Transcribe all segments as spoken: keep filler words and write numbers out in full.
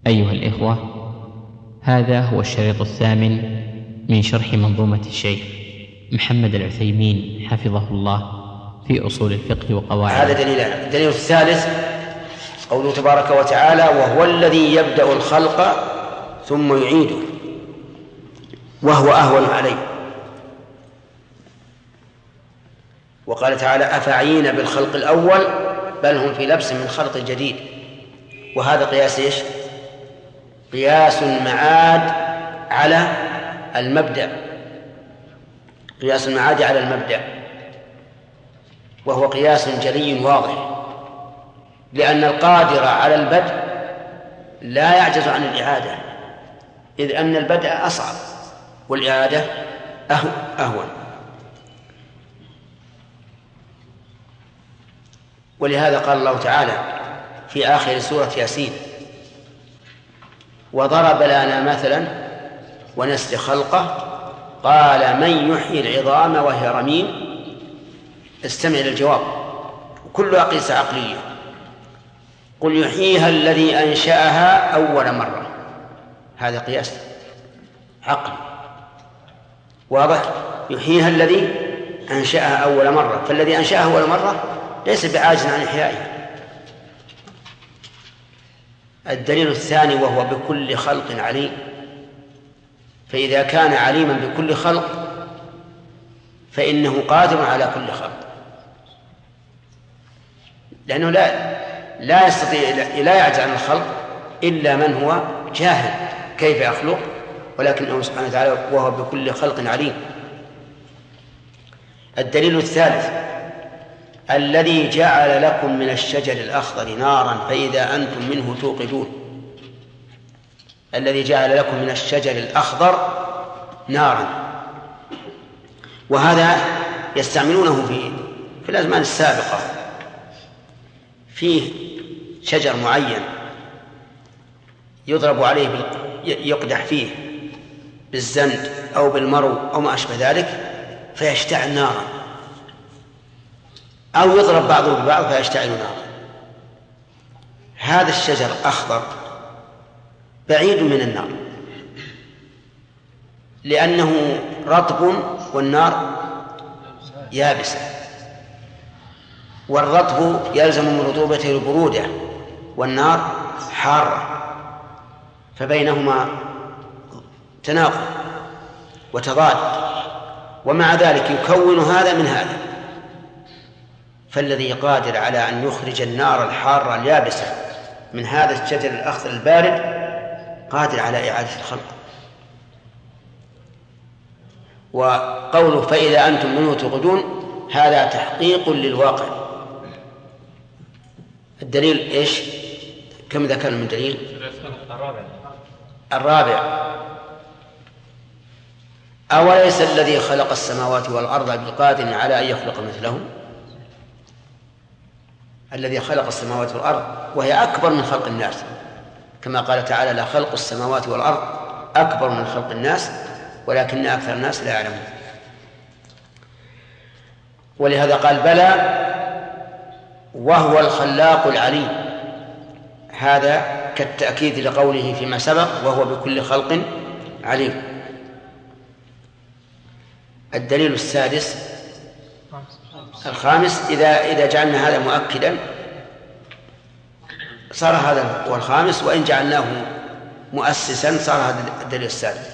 أيها الإخوة، هذا هو الشريط الثامن من شرح منظومة الشيخ محمد العثيمين حفظه الله في أصول الفقه وقواعد. هذا دليلان. الدليل الثالث قوله تبارك وتعالى: وهو الذي يبدأ الخلق ثم يعيده وهو أهون عليه. وقال تعالى: أفعين بالخلق الأول بل هم في لبس من خلق جديد. وهذا قياس إيش؟ قياس المعاد على المبدأ، قياس المعاد على المبدأ، وهو قياس جلي واضح، لأن القادر على البدء لا يعجز عن الإعادة، إذ أن البدء أصعب والإعادة أهون. ولهذا قال الله تعالى في آخر سورة ياسين: وضرب لنا مثلا ونسي خلقه قال من يحيي العظام وهي رميم. استمع للجواب، كلها قياس عقلية. قل يحييها الذي أنشأها أول مرة، هذا قياس عقل واضح. يحييها الذي أنشأها أول مرة، فالذي أنشأها أول مرة ليس بعاجز عن إحيائها. الدليل الثاني وهو بكل خلق عليم، فإذا كان عليما بكل خلق فإنه قادر على كل خلق، لأنه لا لا يستطيع لا يعجز عن الخلق إلا من هو جاهل كيف يخلق، ولكنه سبحانه وتعالى وهو بكل خلق عليم. الدليل الثالث: الذي جعل لكم من الشجر الأخضر نارا فإذا أنتم منه توقدون. الذي جعل لكم من الشجر الأخضر نارا، وهذا يستعملونه في في الأزمان السابقة. فيه شجر معين يضرب عليه بال... يقدح فيه بالزند أو بالمرو أو ما أشبه ذلك فيشتعل نارا، أو يضرب بعضه ببعض فيشتعل نارا. هذا الشجر أخضر بعيد من النار لأنه رطب والنار يابسة، والرطب يلزم من رطوبته البرودة والنار حارة، فبينهما تناقض وتضاد، ومع ذلك يكون هذا من هذا. فالذي قادر على أن يخرج النار الحارة اليابسة من هذا الشجر الأخضر البارد قادر على إعادة الخلق. وقوله فإذا أنتم منه توقدون هذا تحقيق للواقع. الدليل إيش؟ كم ذكرنا من دليل؟ الرابع الرابع أوليس الذي خلق السماوات والأرض بقادر على أن يخلق مثلهم؟ الذي خلق السماوات والأرض وهي أكبر من خلق الناس، كما قال تعالى: لا خلق السماوات والأرض أكبر من خلق الناس ولكن أكثر الناس لا يعلمون. ولهذا قال: بلى وهو الخلاق العليم. هذا كالتأكيد لقوله فيما سبق: وهو بكل خلق عليم. الدليل السادس الخامس: إذا إذا جعلنا هذا مؤكدا صار هذا هو الخامس، وإن جعلناه مؤسسا صار هذا الدليل السادس.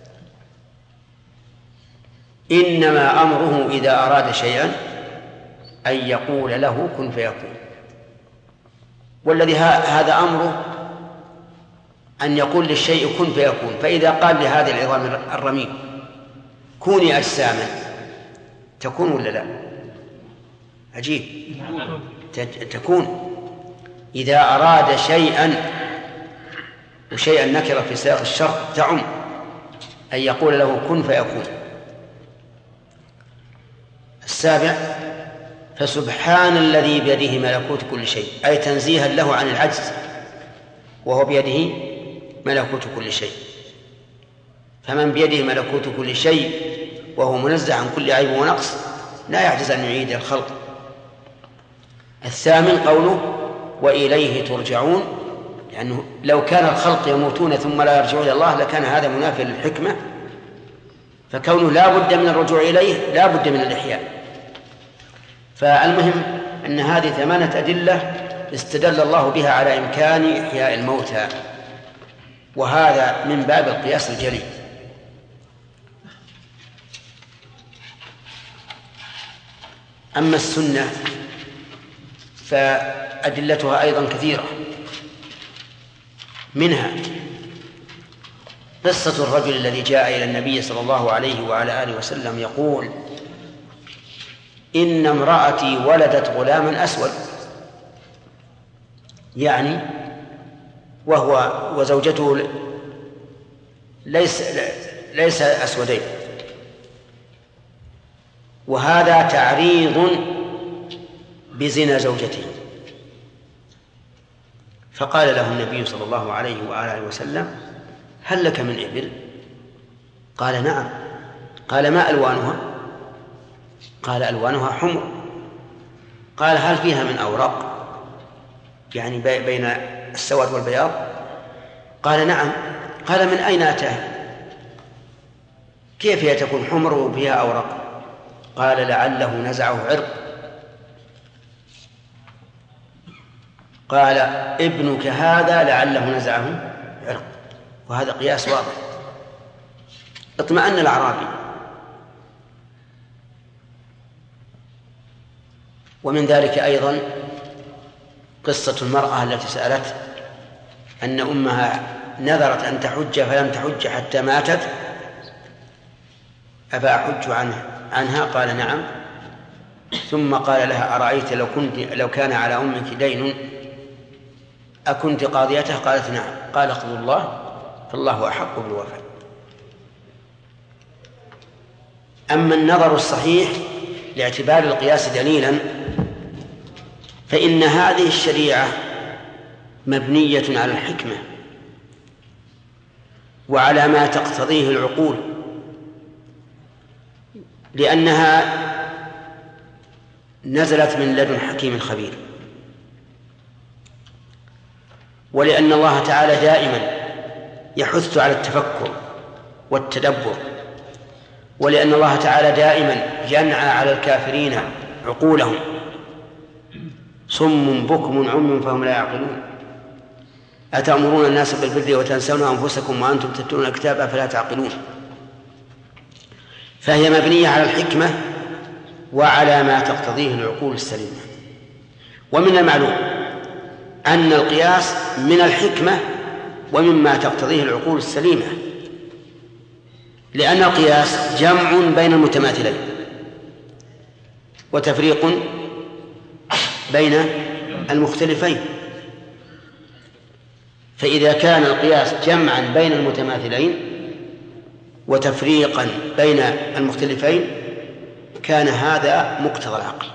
إنما أمره إذا أراد شيئا أن يقول له كن فيكون. والذي هذا أمره أن يقول للشيء كن فيكون، فإذا قال لهذه العظام الرميم كوني أجساما تكون ولا لا؟ عجيب، تكون. إذا أراد شيئا، وشيئا نكر في سياق الشرط تعم، أن يقول له كن فيكون. السابع: فسبحان الذي بيده ملكوت كل شيء، أي تنزيها له عن العجز، وهو بيده ملكوت كل شيء. فمن بيده ملكوت كل شيء وهو منزه عن كل عيب ونقص لا يعجز أن يعيد الخلق. الثامن قوله وإليه ترجعون، لأنه لو كان الخلق يموتون ثم لا يرجعون إلى الله لكان هذا منافي للحكمة، فكونه لا بد من الرجوع إليه لا بد من الإحياء. فالمهم أن هذه ثمانية أدلة استدل الله بها على إمكان إحياء الموتى، وهذا من باب القياس الجلي. أما السنة فأدلتها أيضا كثيرة، منها قصة الرجل الذي جاء إلى النبي صلى الله عليه وعلى آله وسلم يقول: إن امرأتي ولدت غلاما أسود، يعني وهو وزوجته ليس ليس أسودين، وهذا تعريض بزنا زوجته. فقال له النبي صلى الله عليه وآله وسلم: هل لك من إبل؟ قال: نعم. قال: ما ألوانها؟ قال: ألوانها حمر. قال: هل فيها من أوراق، يعني بين السواد والبياض؟ قال: نعم. قال: من أين أتاها؟ كيف هي تكون حمر وفيها أوراق؟ قال: لعله نزعه عرق. قال: ابنك هذا لعله نزعه عرق. وهذا قياس واضح. اطمأن الأعرابي. ومن ذلك أيضا قصة المرأة التي سألت أن أمها نذرت أن تحج فلم تحج حتى ماتت، أفأحج عنها عنها قال: نعم. ثم قال لها: أرأيت لو كنت لو كان على أمك دين أكنت قاضيته؟ قالت: نعم. قال: اقضوا الله فالله أحق بالوفاء. أما النظر الصحيح لاعتبار القياس دليلا فإن هذه الشريعة مبنية على الحكمة وعلى ما تقتضيه العقول، لأنها نزلت من لدن حكيم خبير، ولأن الله تعالى دائما يحث على التفكر والتدبر، ولأن الله تعالى دائما ينعى على الكافرين عقولهم، صم بكم عمي فهم لا يعقلون، أتأمرون الناس بالبر وتنسون أنفسكم وأنتم تتلون الكتاب أفلا تعقلون. فهي مبنية على الحكمة وعلى ما تقتضيه العقول السليمة. ومن المعلوم أن القياس من الحكمة ومما تقتضيه العقول السليمة، لأن القياس جمع بين المتماثلين وتفريق بين المختلفين. فإذا كان القياس جمعا بين المتماثلين وتفريقا بين المختلفين كان هذا مقتضى العقل.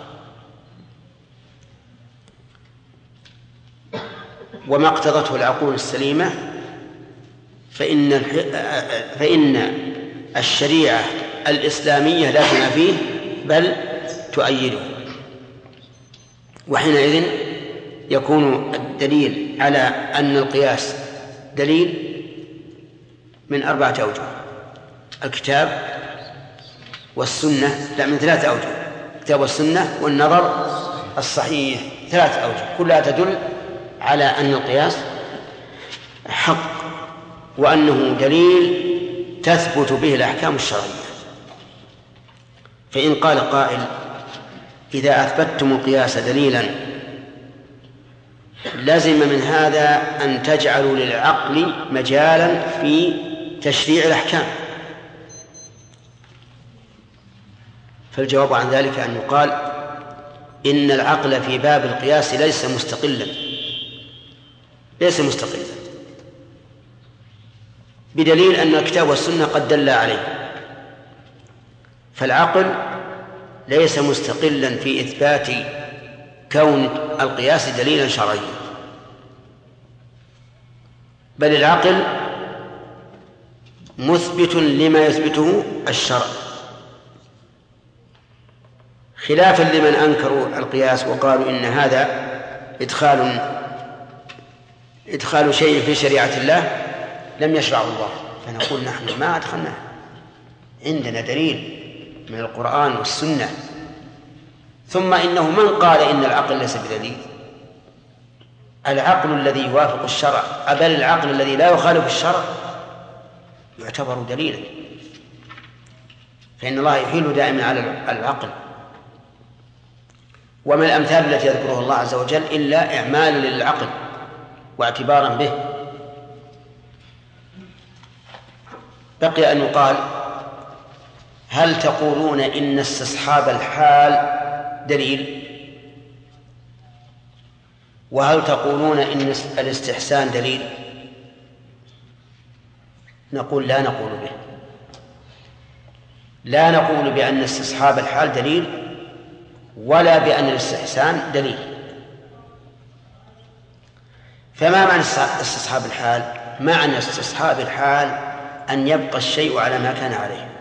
وما اقتضته العقول السليمة فإن فإن الشريعة الإسلامية لا تنافيه بل تؤيده، وحينئذ يكون الدليل على أن القياس دليل من أربعة أوجه: الكتاب والسنة، لا من ثلاثة أوجه: الكتاب والسنة والنظر الصحيح، ثلاثة أوجه كلها تدل على أن القياس حق وأنه دليل تثبت به الأحكام الشرعية. فإن قال قائل: إذا أثبتتم القياس دليلا لازم من هذا أن تجعلوا للعقل مجالا في تشريع الأحكام، فالجواب عن ذلك أن يقال إن العقل في باب القياس ليس مستقلا ليس مستقلا بدليل أن الكتاب والسنة قد دل عليه، فالعقل ليس مستقلا في إثبات كون القياس دليلا شرعيا، بل العقل مثبت لما يثبته الشرع، خلافا لمن أنكروا القياس وقالوا إن هذا إدخال إدخال شيء في شريعة الله لم يشرعه الله، فنقول نحن ما أدخلناه، عندنا دليل من القرآن والسنة. ثم إنه من قال إن العقل ليس بدليل؟ العقل الذي يوافق الشرع، بل العقل الذي لا يخالف الشرع يعتبر دليلا، فإن الله يحيل دائما على العقل. ومن الأمثال التي يذكرها الله عز وجل إلا إعمال للعقل واعتبارا به. بقي أن يقال: هل تقولون إن استصحاب الحال دليل؟ وهل تقولون إن الاستحسان دليل؟ نقول لا نقول به، لا نقول بأن استصحاب الحال دليل ولا بأن الاستحسان دليل. فما معنى استصحاب الحال؟ معنى استصحاب الحال أن يبقى الشيء على ما كان عليه.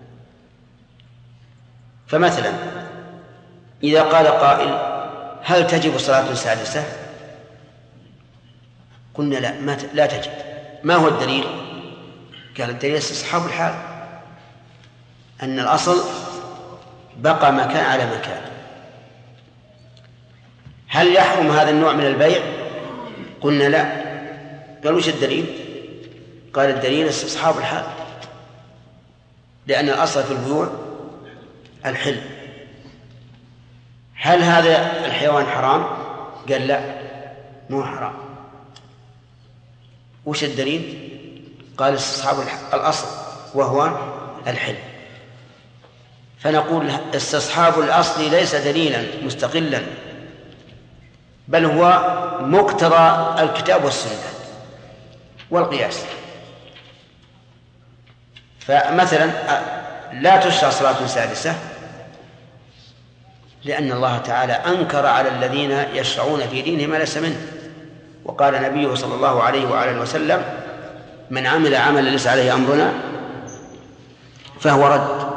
فمثلا إذا قال قائل: هل تجب صلاة سادسة؟ قلنا لا ما ت... لا تجب. ما هو الدليل؟ قال الدليل استصحاب الحال، أن الأصل بقى مكان على مكان. هل يحرم هذا النوع من البيع؟ قلنا لا. قال وش الدليل؟ قال الدليل استصحاب الحال، لأن الأصل في البيوع الحل. هل هذا الحيوان حرام؟ قال لا مو حرام. وش الدليل؟ قال استصحاب الأصل وهو الحل. فنقول استصحاب الأصل ليس دليلا مستقلا، بل هو مقتضى الكتاب والسنة والقياس. فمثلا لا تشرع صلاة سادسة لأن الله تعالى أنكر على الذين يشرعون في دينهم ما ليس منه، وقال نبيه صلى الله عليه وعلى وسلم: من عمل عملا ليس عليه أمرنا فهو رد.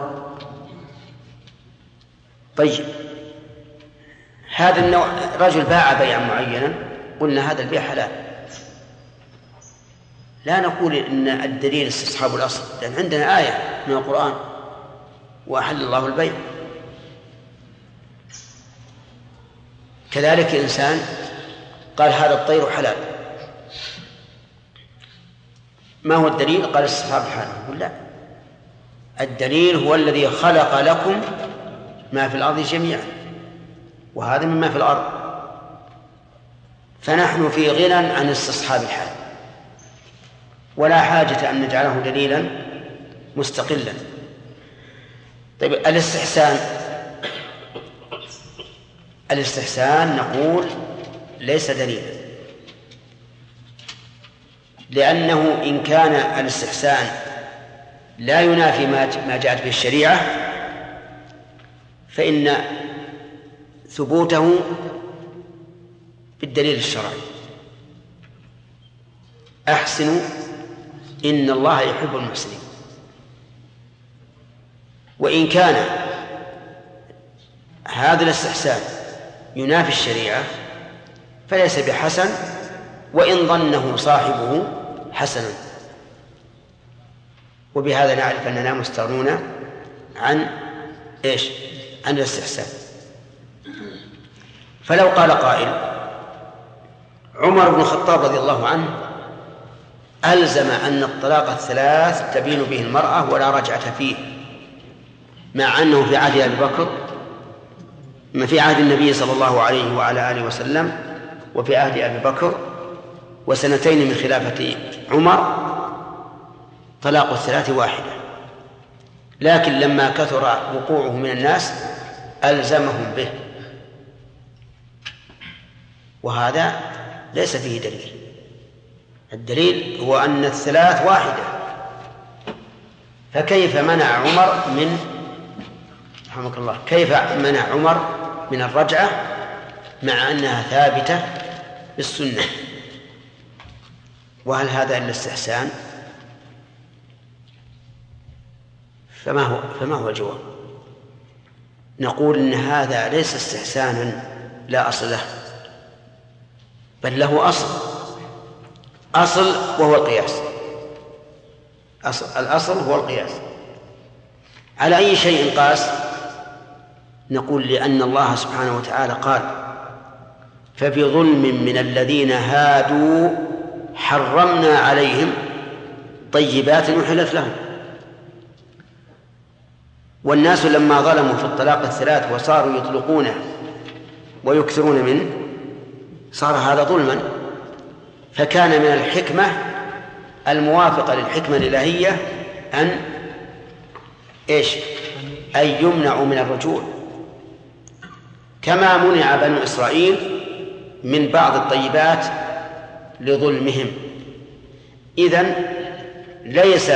طيب هذا النوع رجل باع بيعا معينا، قلنا هذا البيع حلال، لا نقول إن الدليل استصحاب الأصل، لأن عندنا آية من القرآن: وأحل الله البيع. كذلك إنسان قال هذا الطير حلال، ما هو الدليل؟ قال استصحاب الحال. نقول لا، الدليل هو الذي خلق لكم ما في الأرض جميعا، وهذا مما في الأرض، فنحن في غنى عن استصحاب الحال، ولا حاجة أن نجعله دليلا مستقلا. طيب الاستحسان، الاستحسان نقول ليس دليلا، لأنه إن كان الاستحسان لا ينافي ما جاءت به الشريعة فإن ثبوته بالدليل الشرعي. أحسنوا إن الله يحب المحسنين. وإن كان هذا الاستحسان ينافي الشريعة فليس بحسن، وإن ظنه صاحبه حسنا. وبهذا نعرف أننا مستغنون عن إيش؟ عن الاستحسان. فلو قال قائل: عمر بن الخطاب رضي الله عنه ألزم أن الطلاق الثلاث تبين به المرأة ولا رجعة فيه، مع أنه في عهد أبي بكر، ما في عهد النبي صلى الله عليه وعلى آله وسلم، وفي عهد أبي بكر، وسنتين من خلافة عمر طلاق الثلاث واحدة، لكن لما كثر وقوعه من الناس ألزمهم به، وهذا ليس فيه دليل. الدليل هو أن الثلاث واحدة، فكيف منع عمر من رحمك الله كيف منع عمر من الرجعة مع أنها ثابتة بالسنة؟ وهل هذا إلا استحسان؟ فما هو فما هو الجواب؟ نقول إن هذا ليس استحسانا لا أصل له، بل له أصل، أصل وهو القياس. أصل الأصل هو القياس. على أي شيء قاس؟ نقول لأن الله سبحانه وتعالى قال: فبظلم من الذين هادوا حرمنا عليهم طيبات أحلت لهم. والناس لما ظلموا في الطلاق الثلاث وصاروا يطلقونه ويكثرون منه صار هذا ظلما، فكان من الحكمة الموافقة للحكمة الإلهية أن إيش؟ أن يمنعوا من الرجوع، كما منع بنو إسرائيل من بعض الطيبات لظلمهم. إذن ليس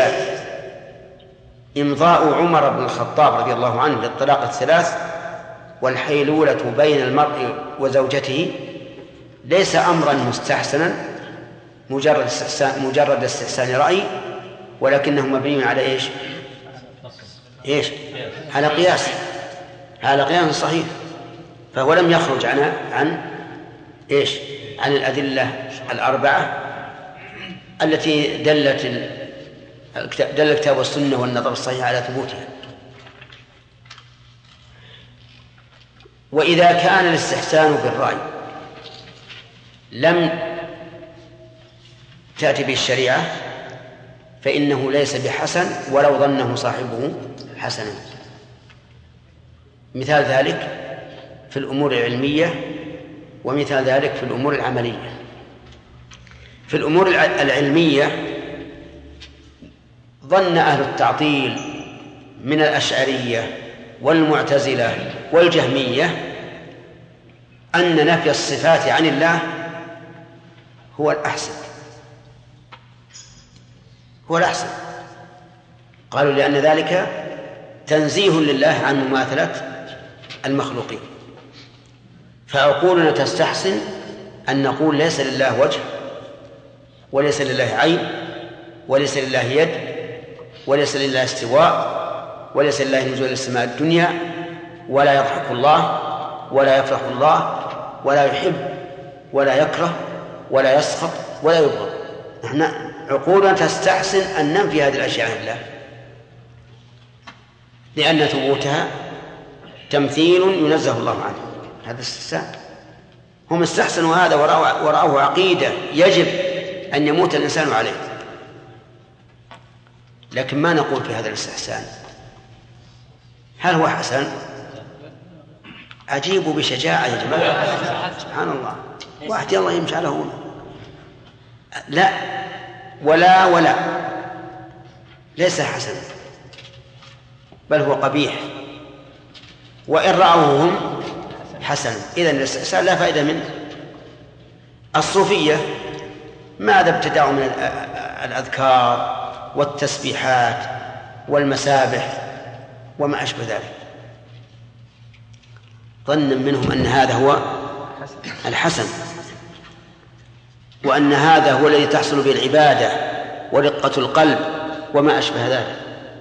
إمضاء عمر بن الخطاب رضي الله عنه للطلاق الثلاث والحيلولة بين المرء وزوجته ليس أمرا مستحسنا مجرد استحسان مجرد استحسان رأي، ولكنه مبني على إيش؟ إيش؟ على قياس، على قياس صحيح. فهو لم يخرج عن عن إيش؟ عن الأدلة الأربعة التي دلت دل الكتاب والسنة والنظر الصحيح على ثبوتها. وإذا كان الاستحسان بالرأي لم تأتي به الشريعة فإنه ليس بحسن ولو ظنه صاحبه حسنا. مثال ذلك في الأمور العلمية، ومثال ذلك في الأمور العملية. في الأمور العلمية ظن أهل التعطيل من الأشعرية والمعتزلة والجهمية أن نفي الصفات عن الله هو الأحسن، هو الأحسن. قالوا لأن ذلك تنزيه لله عن مماثلة المخلوقين. فعقولنا تستحسن أن نقول ليس لله وجه، وليس لله عين، وليس لله يد، وليس لله استواء، وليس لله نزول السماء الدنيا، ولا يضحك الله، ولا يفرح الله، ولا يحب، ولا يكره، ولا يسخط، ولا يبغض. نحن عقولنا تستحسن أن ننفي هذه الأشياء عن الله، لأن ثبوتها تمثيل ينزه الله عنه. هذا استحسان. هم استحسنوا هذا ورأوه عقيدة يجب أن يموت الإنسان عليه. لكن ما نقول في هذا الاستحسان هل هو حسن؟ عجيب بشجاعة يا جماعة، سبحان الله. واحد الله يمشي على هون، لا ولا ولا ليس حسن، بل هو قبيح، وإن رأوه هم حسن. إذن الاستحسان لا فائدة منه. الصوفية ماذا ابتدعوا من الأذكار والتسبيحات والمسابح وما أشبه ذلك؟ ظن منهم أن هذا هو الحسن، وأن هذا هو الذي تحصل به العبادة ورقة القلب وما أشبه ذلك.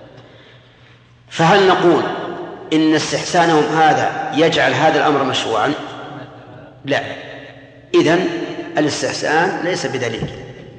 فهل نقول إن استحسانهم هذا يجعل هذا الأمر مشروعا؟ لا. إذن الاستحسان ليس بدليل،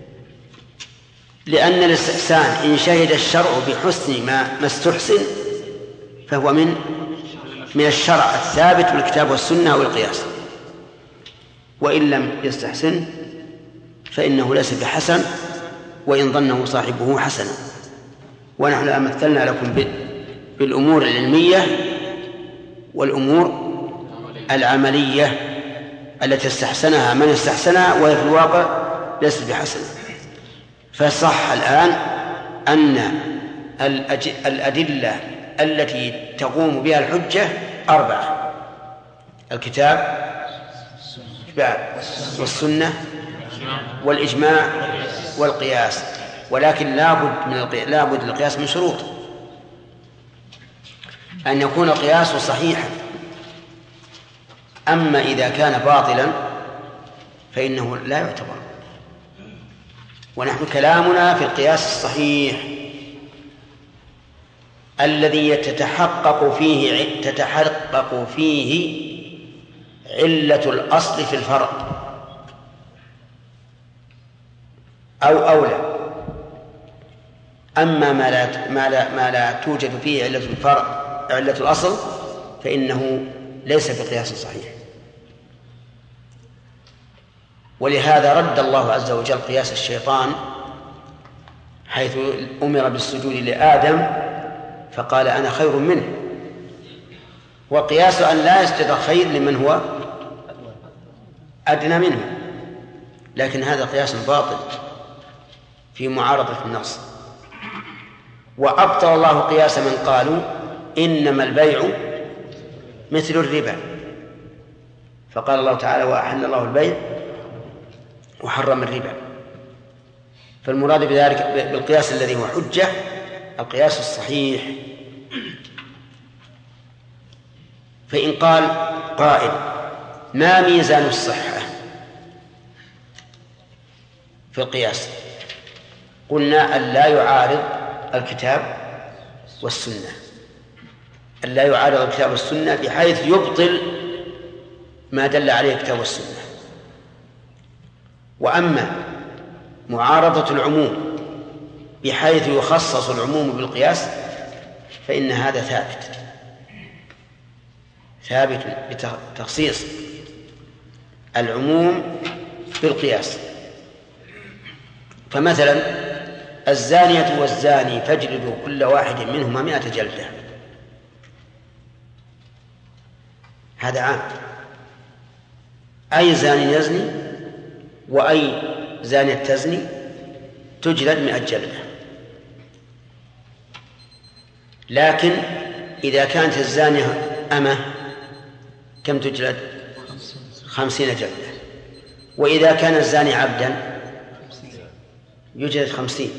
لأن الاستحسان إن شهد الشرع بحسن ما ما استحسن فهو من من الشرع الثابت بالكتاب والسنة والقياس، وإن لم يستحسن فإنه ليس بحسن وإن ظنه صاحبه حسنا. ونحن أمثلنا لكم بالأمور العلمية والأمور العملية التي استحسنها من استحسنها وهي في الواقع ليست بحسنة. فصح الآن أن الأدلة التي تقوم بها الحجة أربعة: الكتاب والسنة والإجماع والقياس. ولكن لابد من القياس لابد للقياس من شروط: أن يكون القياس صحيحا، أما إذا كان باطلا فإنه لا يعتبر. ونحن كلامنا في القياس الصحيح الذي تتحقق فيه تتحقق فيه علة الأصل في الفرع. أو أولى. أما ما لا, ما لا, ما لا توجد فيه علة الفرع علة الأصل فإنه ليس بقياس صحيح. ولهذا رد الله عز وجل قياس الشيطان حيث أمر بالسجود لآدم فقال أنا خير منه، وقياس أن لا يسجد خير لمن هو أدنى منه، لكن هذا قياس باطل في معارضة النص. وأبطل الله قياس من قالوا إنما البيع مثل الربا، فقال الله تعالى وأحل الله البيع وحرم الربا. فالمراد بذلك بالقياس الذي هو حجة القياس الصحيح. فإن قال قائل ما ميزان الصحة في القياس؟ قلنا أن لا يعارض الكتاب والسنة، أن لا يعارض الكتاب والسنة بحيث يبطل ما دل عليه الكتاب والسنة. وأما معارضة العموم بحيث يخصص العموم بالقياس فإن هذا ثابت ثابت بتخصيص العموم بالقياس. فمثلا الزانية والزاني فاجلدوا كل واحد منهما مئة جلدة، هذا عام، أي زاني يزني وأي زانية تزني تجلد مئة جلدة. لكن إذا كانت الزانية أمة كم تجلد؟ خمسين جلدة. وإذا كان الزاني عبدا يجلد خمسين.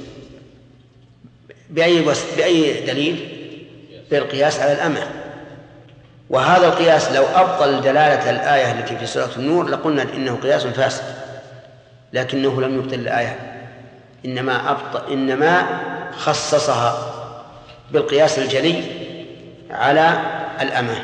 بأي, بأي دليل؟ بالقياس على الأمة. وهذا القياس لو أبطل دلالة الآية التي في سورة النور لقلنا إنه قياس فاسد، لكنه لم يبطل الآية، إنما أبطل إنما خصصها بالقياس الجلي على الأمة.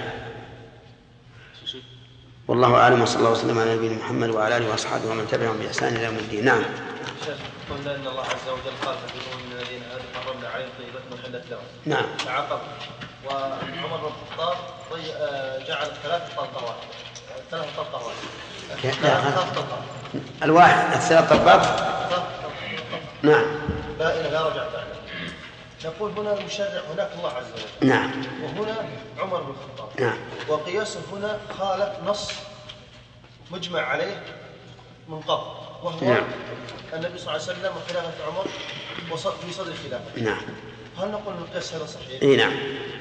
والله أعلم، وصلى الله وسلم على نبينا محمد وعلى آله وأصحابه ومن تبعهم بإحسان إلى يوم الدين. نعم. قلنا إن الله عز وجل قال فبينهم من الذين هادوا حرمنا عليهم طيبات وحلت لهم. نعم. عقب وعمر بن الخطاب جعل ثلاث طلقات ثلاث طلقات ثلاث طلقات الواحد الثلاث طلقات نعم بائنة لا رجعة عليه. نقول هنا المشرع هناك الله عز وجل، نعم، وهنا عمر بن الخطاب، نعم، وقياسه هنا خالف نص مجمع عليه من قبل، وهو نعم. النبي صلى الله عليه وسلم وخلافة عمر في صدر الخلافة. نعم. هل نقول ان القياس هذا صحيح؟ اي نعم.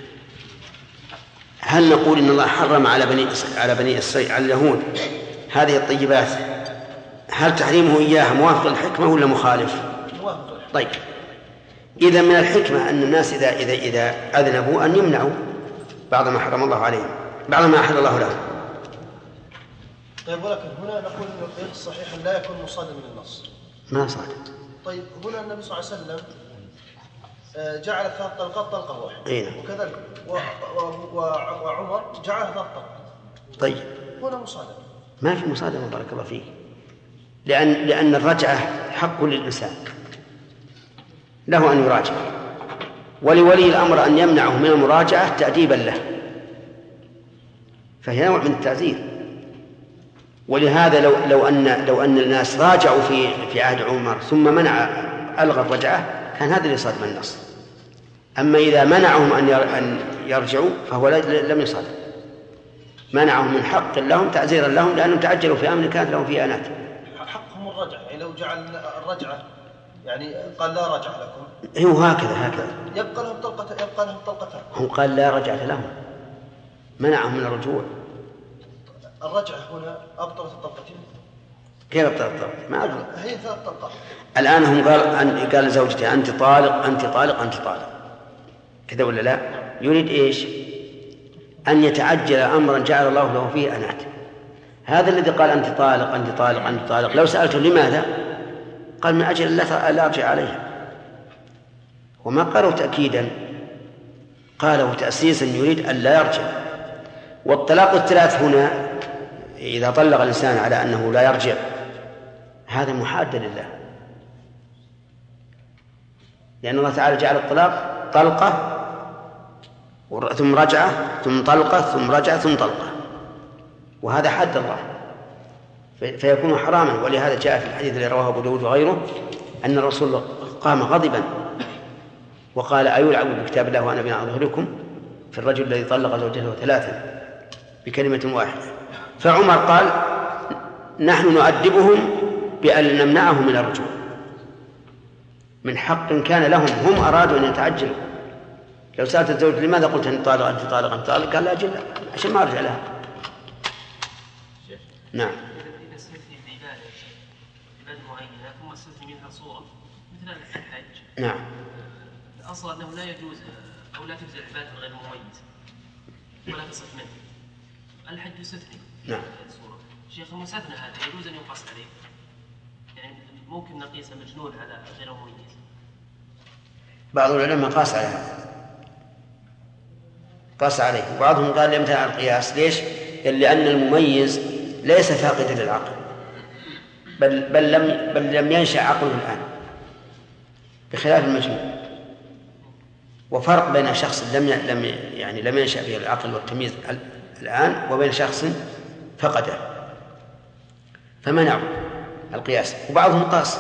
هل نقول ان الله حرم على بني على بني اسرائيل على اليهود هذه الطيبات، هل تحريمه اياها موافق للحكمه ولا مخالف؟ موافق للحكمة. طيب، اذا من الحكمه ان الناس اذا اذا اذا اذنبوا ان يمنعوا بعض ما حرم الله عليهم، بعض ما احل الله لهم. طيب، ولكن هنا نقول ان القياس الصحيح لا يكون مصادم للنص. ما صادم. طيب، هنا النبي صلى الله عليه وسلم جعل ثلاث طلقات طلقة واحدة، إيه؟ وكذلك وعمر جعل ثلاث طلقات. طيب، هنا مصادمة. ما في مصادمة بارك الله فيه، لأن لأن الرجعة حق للإنسان، له أن يراجع، ولولي الأمر أن يمنعه من المراجعة تأديبا له، فهي نوع من التعزير. ولهذا لو لو أن لو أن الناس راجعوا في في عهد عمر ثم منع ألغى الرجعة كان هذا اللي صادم النص. أما إذا منعهم أن يرجعوا فهو لم يصادم، منعهم من حق لهم تعزيرا لهم لأنهم تعجلوا في أمر كانت لهم فيه أنات. حقهم الرجعة، يعني لو جعل الرجعة يعني قال لا رجع لكم، هو هكذا هكذا يبقى لهم طلقة يبقى لهم طلقتان. هم قال لا رجعة لهم، منعهم من الرجوع. الرجعة هنا أبطلت الطلقتين. كيف أبطلت الطلقتين؟ ما أبطلت. هي ثلاث طلقات. الآن هم قال أن قال لزوجته أنت طالق أنت طالق أنت طالق، كذا ولا لا؟ يريد إيش؟ أن يتعجل أمرا جعل الله له فيه أنات. هذا الذي قال أنت طالق أنت طالق أنت طالق لو سألته لماذا قال من أجل لا أرجع عليها، وما قالوا تأكيدا، قالوا تأسيسا يريد أن لا يرجع. والطلاق الثلاث هنا إذا طلق الإنسان على أنه لا يرجع هذا محاد لله، لأن الله تعالى جعل الطلاق طلقة ثم رجعة ثم طلقة ثم رجعة ثم طلقة، وهذا حد الله فيكون حراما. ولهذا جاء في الحديث الذي رواه أبو داود وغيره أن الرسول قام غضبا وقال: أيلعب بكتاب الله وأنا بين أظهركم في الرجل الذي طلق زوجته ثلاثا بكلمة واحدة. فعمر قال: نحن نؤدبهم بأن نمنعهم من الرجوع، من حق كان لهم، هم أرادوا أن يتعجلوا. لو سألت الزوج: لماذا قلت أن طالق أنت طالق أنت طالق؟ قال: لا أجل عشان ما أرجع لها. نعم. إذا استثني العبادة عبادة معينة ثم استثني منها صورة مثل الحج، نعم، الأصل أنه لا يجوز أو لا تجزي العبادة غير مميز ولا تصح منه. الحج يستثني نعم. الصورة. شيخ المستثنى هذا يجوز أن يقاس عليه، يعني ممكن نقيس مجنون على غير مميز. بعض العلماء قاس عليه قاس عليه وبعضهم قال يمتنع القياس. ليش؟ لأن المميز ليس فاقدا للعقل، بل بل لم بل لم ينشأ عقله الآن، بخلاف المجنون. وفرق بين شخص لم لم يعني لم ينشأ به العقل والتمييز الآن وبين شخص فقده، فمنعوا القياس. وبعضهم قاس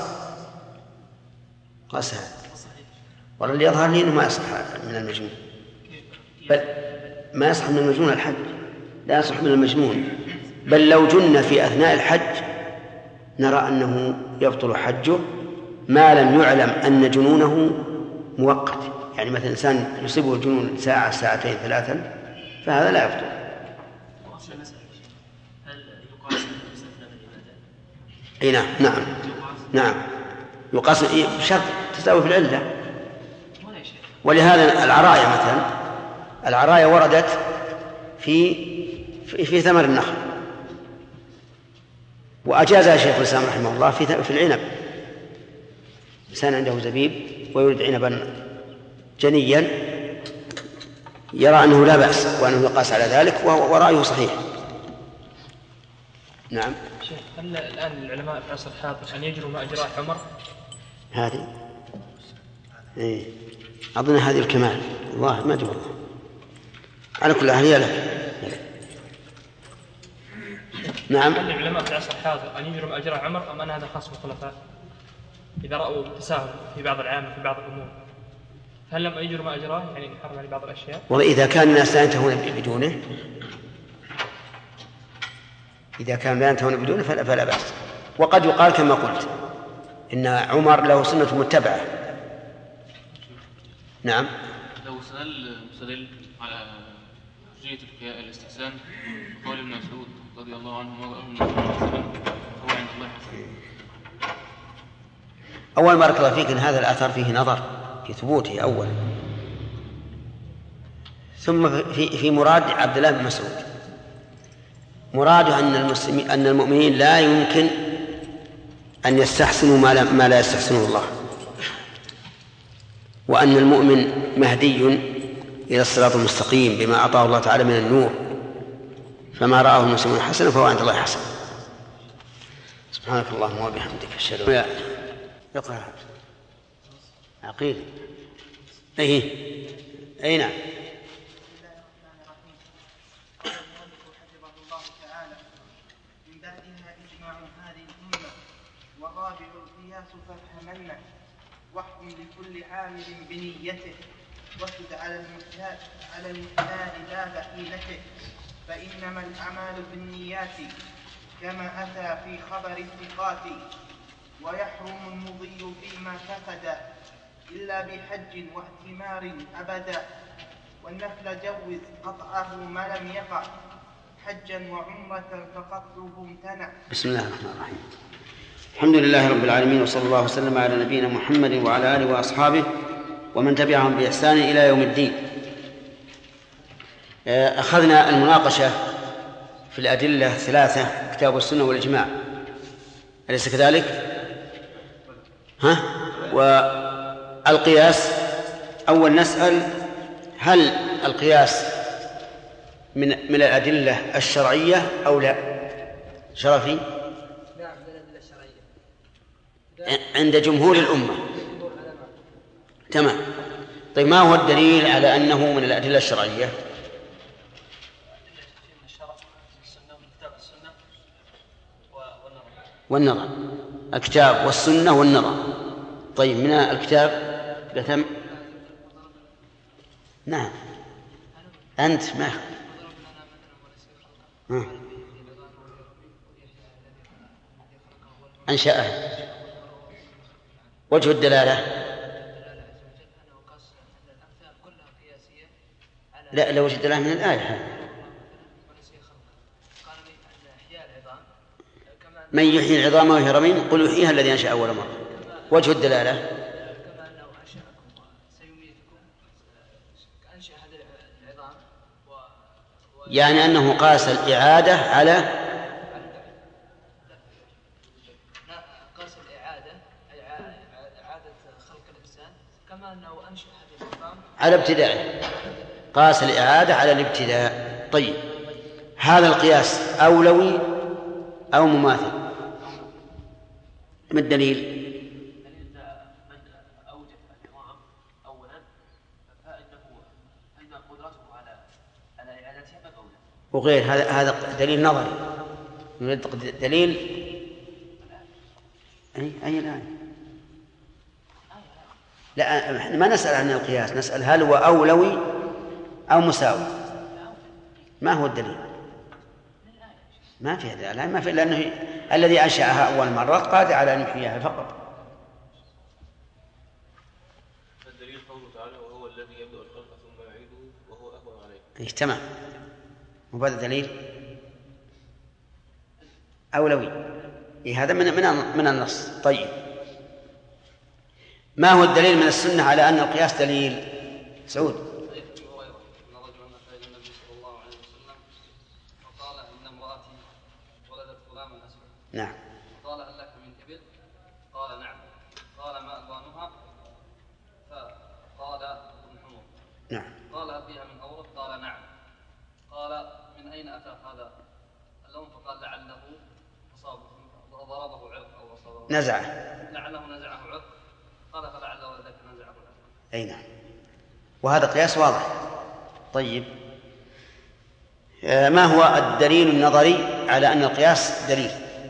قاس هذا، والذي يظهر لي أنه ما يصح من المجنون، بل ما يصح من المجنون الحج، لا يصح من المجنون. بل لو جن في أثناء الحج نرى أنه يبطل حجه ما لم يعلم أن جنونه مؤقت. يعني مثلا إنسان يصيبه الجنون ساعة ساعتين ثلاثا فهذا لا يبطل. أي نعم نعم نعم يقاس بشرط تساوي في العلة. ولهذا العراية مثلا، العراية وردت في في, في ثمر النخل، وأجازها شيخ الإسلام رحمه الله في في العنب. إنسان عنده زبيب ويريد عنبا جنيا يرى أنه لا بأس وأنه يقاس على ذلك، ورأيه صحيح. نعم. شيخ، هل الآن العلماء في عصر الحاضر أن يجروا ما أجراه عمر؟ هذه إيه أظن هذه الكمال، الله ما أدري والله. على كل أهلية لك. نعم. هل العلماء في العصر الحاضر أن يجروا ما أجراه عمر أم أن هذا خاص بالخلفاء إذا رأوا تساهل في بعض العام في بعض الأمور؟ هل لم يجروا ما أجراه يعني نحرم عليه بعض الأشياء؟ وإذا كان الناس لا ينتهون بدونه، إذا كان لا ينتهون بدونه فلا, فلا بأس. وقد يقال كما قلت إن عمر له سنة متبعة. نعم. لو سأل مستدل على حجية الاستحسان قول ابن مسعود رضي الله عنه هو عند الله حسن. أول بارك الله فيك إن هذا الأثر فيه نظر في ثبوته أولا، ثم في في مراد عبد الله بن مسعود. مراده أن المسلمين أن المؤمنين لا يمكن أن يستحسنوا ما لا, ما لا يستحسنه الله، وأن المؤمن مهدي إلى الصراط المستقيم بما أعطاه الله تعالى من النور، فما رآه المسلمون حسنا فهو عند الله حسن. سبحانك اللهم وبحمدك أشهد أن لا إله إلا أنت. يقرأ عقيل. أي أي نعم. واحكم لكل عامل بنيته واشهد على المثال على المثال لا بحيلته، فإنما الأعمال بالنيات كما أتى في خبر الثقات، ويحرم المضي فيما فقد إلا بحج واعتمار أبدا، والنفل جوز قطعه ما لم يقع حجا وعمرة فقطعه امتنع. بسم الله الرحمن الرحيم. الحمد لله رب العالمين، وصلى الله وسلم على نبينا محمد وعلى آله وأصحابه ومن تبعهم بإحسان إلى يوم الدين. أخذنا المناقشة في الأدلة الثلاثة، كتاب السنة والإجماع، أليس كذلك؟ ها؟ والقياس أول نسأل هل القياس من من الأدلة الشرعية أو لا؟ شرفي؟ عند جمهور الأمة تمام. طيب ما هو الدليل على أنه من الأدلة الشرعية؟ والنظر، الكتاب والسنة والنظر. طيب من الكتاب لثم. نعم أنت ما ها. أنشأها. وجه الدلالة لا لو وجه الدلالة من الآية. من يحيي العظام وهي رميم قل يحييها الذي أنشأ أول مرة. وجه الدلالة يعني أنه قاس الإعادة على قاس الإعادة إعادة خلق الإنسان كما أنه أنشأ هذه العظام على ابتدائه. قاس الإعادة على الابتداء. طيب هذا القياس أولوي أو مماثل؟ ما الدليل؟ من أوجد العظام أولا فإنه أن قدرته على على إعادتها مقولة. وغير هذا هذا دليل نظري. دليل أي أي الآية؟ لا ما نسأل عن القياس، نسأل هل هو أولوي أو مساوي. ما هو الدليل؟ ما في دليل، ما في، لأنه الذي أنشأها أول مرة قادر على أن يحييها فقط. الدليل قوله تعالى وهو الذي يبدأ الخلق ثم يعيده وهو أهون عليه. إيه تمام. وهذا دليل أولوي. إيه هذا من من من النص. طيب ما هو الدليل من السنة على أن القياس دليل؟ سعود. نعم. قال هل لك من إبل؟ قال نعم. قال ما ألوانها؟ فقال ابن حمر. نعم. قال هل فيها من أورق؟ قال نعم. قال من أين أتى هذا اللون؟ فقال لعله أصابه ضربه عرق أو أصابه نزعه. لعله نزعه عرق. قال فلعله ذاك نزعه عرق. أي نعم. وهذا قياس واضح. طيب ما هو الدليل النظري على أن القياس دليل؟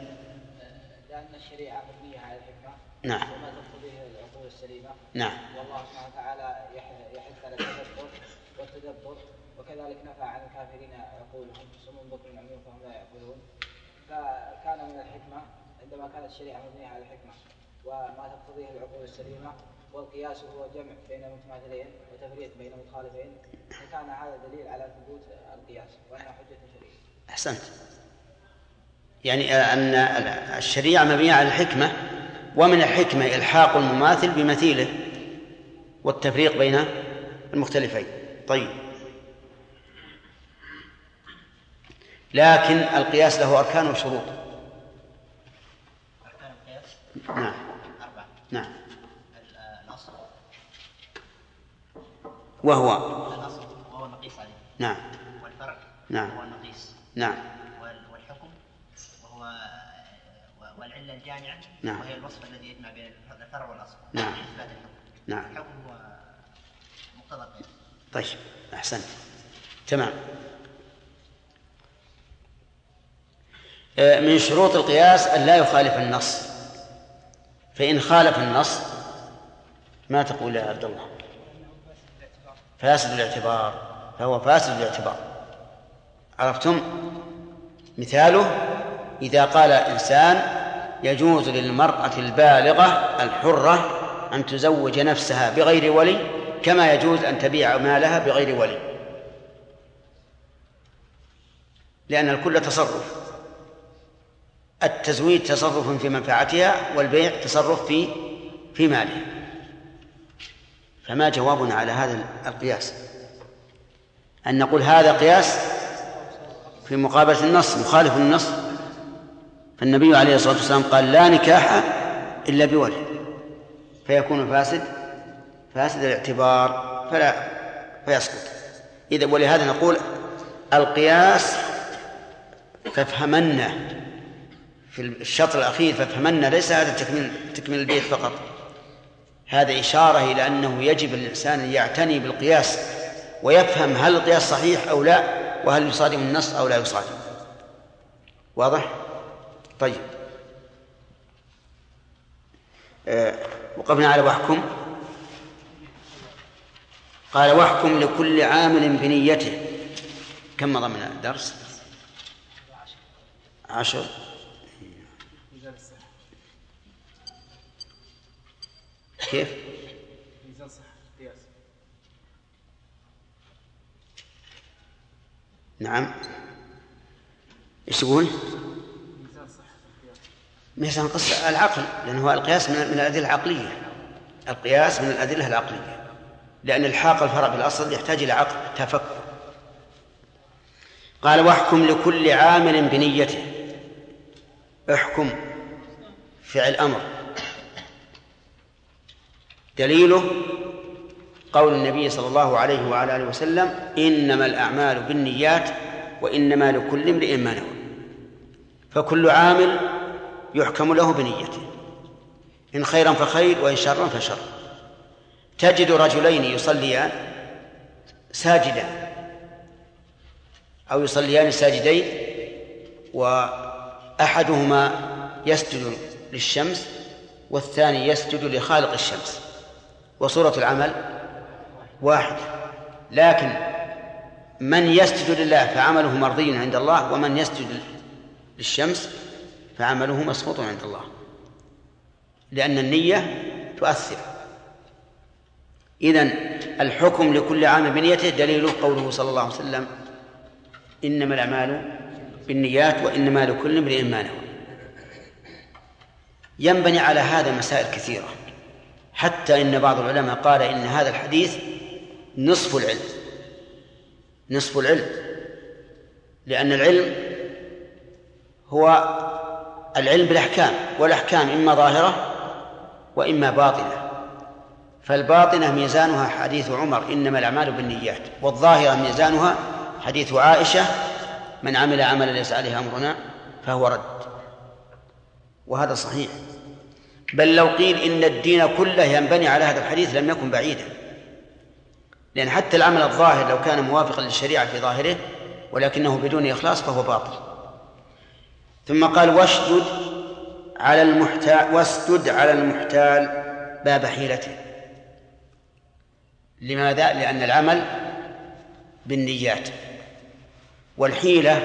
نعم. وما تقتضيه العقول السليمة. نعم. والله سبحانه وتعالى يحث على التفكر والتدبر، وكذلك نفى عن الكافرين عقولهم صم بكم عميون فهم لا يعقلون. فكان من الحكمة عندما كانت الشريعة مبنية على الحكمة وما تقتضيه العقول السليمة، والقياس هو جمع بين متماثلين وتفريق بين متخالفين، فكان هذا دليل على ثبوت القياس وأنه حجة شرعية. أحسنت. يعني أن الشريعة مبنية على الحكمة، ومن الحكمة إلحاق المماثل بمثيله والتفريق بين المختلفين. طيب لكن القياس له أركان وشروط. أركان القياس نعم أربعة. نعم. الأصل وهو الأصل وهو المقيس عليه. نعم. والفرع نعم. وهو المقيس. نعم. والحكم وهو والعلة الجامعة. نعم. وهي الوصف الذي يجمع بين الفرع والأصل. نعم. إثبات الحكم. نعم. الحكم هو مقتضى القياس. طيب أحسنت. تمام. من شروط القياس أن لا يخالف النص، فإن خالف النص ما تقول يا عبد الله؟ فاسد الاعتبار، فهو فاسد الاعتبار. عرفتم؟ مثاله إذا قال إنسان يجوز للمرأة البالغة الحرة أن تزوج نفسها بغير ولي كما يجوز أن تبيع مالها بغير ولي، لأن الكل تصرف. التزويج تصرف في منفعتها، والبيع تصرف في في مالها. فما جوابنا على هذا القياس؟ أن نقول هذا قياس في مقابلة النص مخالف للنص. فالنبي عليه الصلاة والسلام قال لا نكاح إلا بولي، فيكون فاسد فاسد الاعتبار فلا فيسقط. إذا ولهذا نقول القياس فافهمنا في الشطر الأخير، فافهمنا ليس هذا تكميل تكميل البيت فقط، هذا إشارة إلى أنه يجب الإنسان أن يعتني بالقياس ويفهم هل القياس صحيح أو لا، وهل يصادم النص أو لا يصادم. واضح؟ طيب، أه وقفنا على واحكم. قال واحكم لكل عامل بنيته. كم مضى من الدرس؟ عشر. كيف؟ ميزان صحة القياس. نعم. ايش يقول؟ ميزان صحة القياس. ميزان قصة العقل، لأنه القياس من الأدلة العقلية. القياس من الأدلة العقلية، لأن الحاق الفرع بالأصل يحتاج إلى عقل تفكر. قال واحكم لكل عامل بنيته. احكم فعل أمر، دليله قول النبي صلى الله عليه وعلى آله وسلم إنما الأعمال بالنيات وإنما لكل امرئ ما نوى. فكل عامل يحكم له بنيته، إن خيرا فخير وإن شرا فشر. تجد رجلين يصليان ساجدا أو يصليان ساجدين، وأحدهما يسجد للشمس والثاني يسجد لخالق الشمس، وصورة العمل واحد، لكن من يسجد لله فعمله مرضي عند الله، ومن يسجد للشمس فعمله مسقوط عند الله، لأن النية تؤثر. إذن الحكم لكل عامل بنيته دليله قوله صلى الله عليه وسلم إنما الأعمال بالنيات وإنما لكل امرئ ما نوى. ينبني على هذا مسائل كثيرة، حتى إن بعض العلماء قال إن هذا الحديث نصف العلم، نصف العلم، لأن العلم هو العلم بالأحكام، والأحكام إما ظاهرة وإما باطنة. فالباطنة ميزانها حديث عمر إنما الأعمال بالنيات، والظاهرة ميزانها حديث عائشة من عمل عملا ليس عليه أمرنا فهو رد. وهذا صحيح، بل لو قيل إن الدين كله ينبني على هذا الحديث لم يكن بعيدا، لأن حتى العمل الظاهر لو كان موافقا للشريعة في ظاهره ولكنه بدون إخلاص فهو باطل. ثم قال واشدد على المحتال واسدد على المحتال باب حيلته. لماذا؟ لأن العمل بالنيات، والحيلة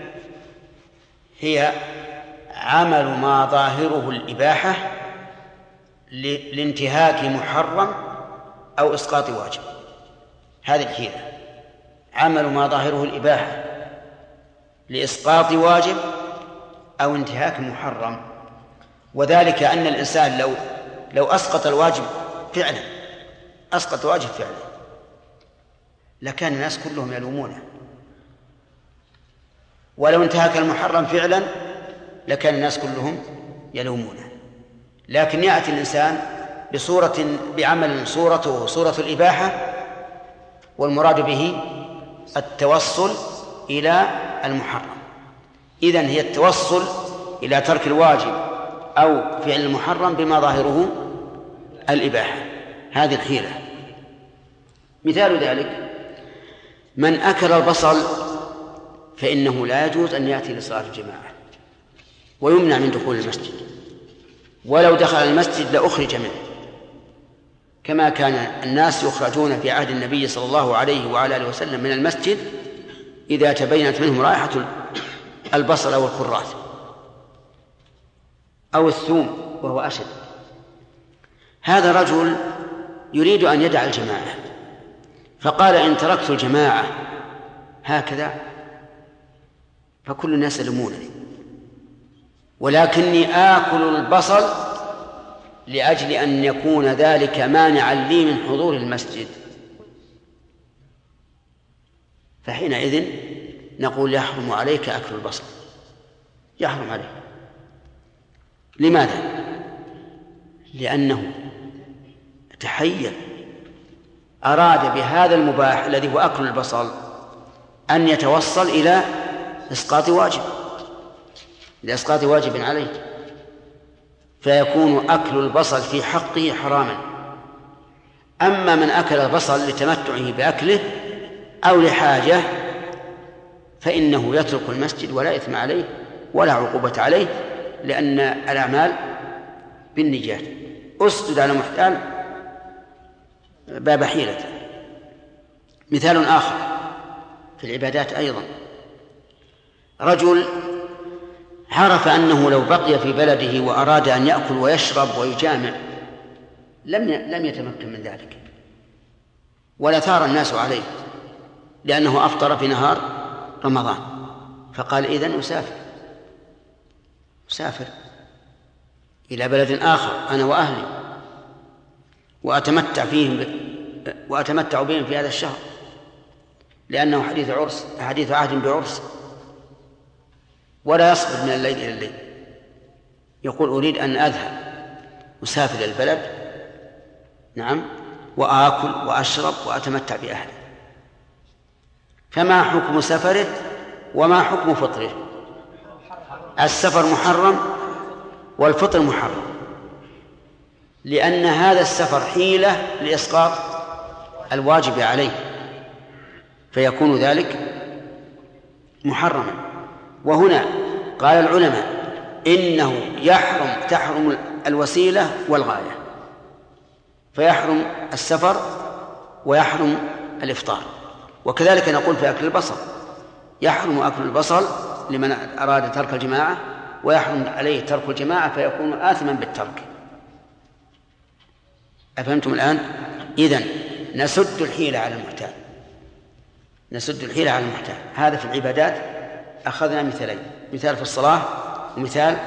هي عمل ما ظاهره الإباحة لانتهاك محرم أو إسقاط واجب. هذه الحيلة، عمل ما ظاهره الإباحة لإسقاط واجب أو انتهاك محرم. وذلك أن الإنسان لو لو أسقط الواجب فعلا أسقط واجب فعلا لكان الناس كلهم يلومونه، ولو انتهاك المحرم فعلا لكان الناس كلهم يلومونه. لكن يأتي الإنسان بصورة بعمل صورته صورة الإباحة، والمراد به التوصل إلى المحرم. إذن هي التوصل إلى ترك الواجب أو فعل المحرم بما ظاهره الإباحة. هذه الحيلة. مثال ذلك من أكل البصل فإنه لا يجوز أن يأتي لصلاة الجماعة ويمنع من دخول المسجد، ولو دخل المسجد لأخرج منه، كما كان الناس يخرجون في عهد النبي صلى الله عليه وعلى آله وسلم من المسجد إذا تبينت منهم رائحة البصل أو الكراث أو الثوم وهو أشد. هذا رجل يريد أن يدع الجماعة فقال إن تركت الجماعة هكذا فكل الناس يلومونني، ولكني آكل البصل لأجل أن يكون ذلك مانعا لي من حضور المسجد. فحينئذ نقول يحرم عليك أكل البصل، يحرم عليك. لماذا؟ لأنه تحيل أراد بهذا المباح الذي هو أكل البصل أن يتوصل إلى إسقاط واجب لإسقاط واجب عليه، فيكون أكل البصل في حقه حراما أما من أكل البصل لتمتعه بأكله أو لحاجة فإنه يترك المسجد ولا إثم عليه ولا عقوبة عليه، لأن الأعمال بالنيات. أسدد على محتال باب حيلة. مثال آخر في العبادات أيضا، رجل عرف أنه لو بقي في بلده وأراد أن يأكل ويشرب ويجامع لم لم يتمكن من ذلك، ولا ثار الناس عليه لأنه أفطر في نهار رمضان، فقال إذن أسافر أسافر إلى بلد آخر أنا وأهلي وأتمتع فيهم ب... وأتمتع بهم في هذا الشهر، لأنه حديث عرس حديث عهد بعرس، ولا يصبر من الليل إلى الليل، يقول أريد أن أذهب أسافر البلد نعم وآكل وأشرب وأتمتع بأهلي. فما حكم سفره وما حكم فطره؟ السفر محرم والفطر محرم، لأن هذا السفر حيلة لإسقاط الواجب عليه فيكون ذلك محرما. وهنا قال العلماء إنه يحرم تحرم الوسيلة والغاية، فيحرم السفر ويحرم الإفطار. وكذلك نقول في أكل البصل، يحرم أكل البصل لمن أراد ترك الجماعة، ويحرم عليه ترك الجماعة فيكون آثما بالترك. أفهمتم الآن؟ إذن نسد الحيلة على المحتال، نسد الحيلة على المحتال. هذا في العبادات أخذنا مثالين، مثال في الصلاة ومثال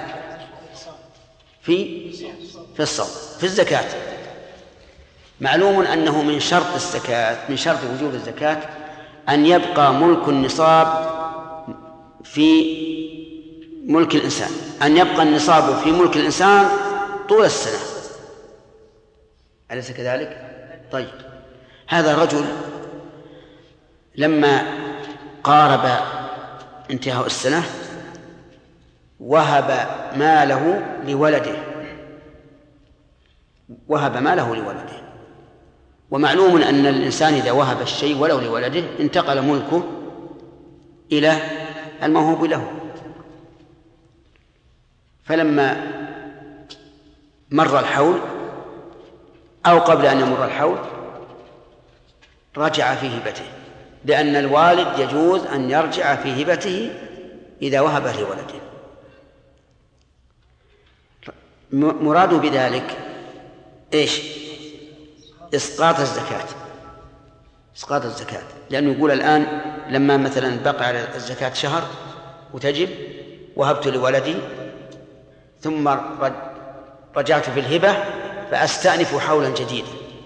في في الصوم. في الزكاة معلوم أنه من شرط الزكاة من شرط وجوب الزكاة أن يبقى ملك النصاب في ملك الإنسان، أن يبقى النصاب في ملك الإنسان طول السنة، أليس كذلك؟ طيب، هذا الرجل لما قارب انتهاء السنة وهب ماله لولده وهب ماله لولده ومعلوم أن الإنسان إذا وهب الشيء ولو لولده انتقل ملكه إلى الموهوب له. فلما مر الحول أو قبل أن يمر الحول رجع في هبته، لأن الوالد يجوز أن يرجع في هبته إذا وهب لولده. مراد بذلك إيش؟ إسقاط الزكاة، إسقاط الزكاة، لأنه يقول الآن لما مثلا بقى على الزكاة شهر وتجب وهبت لولدي ثم رجعت في الهبة فأستأنف حولا جديدا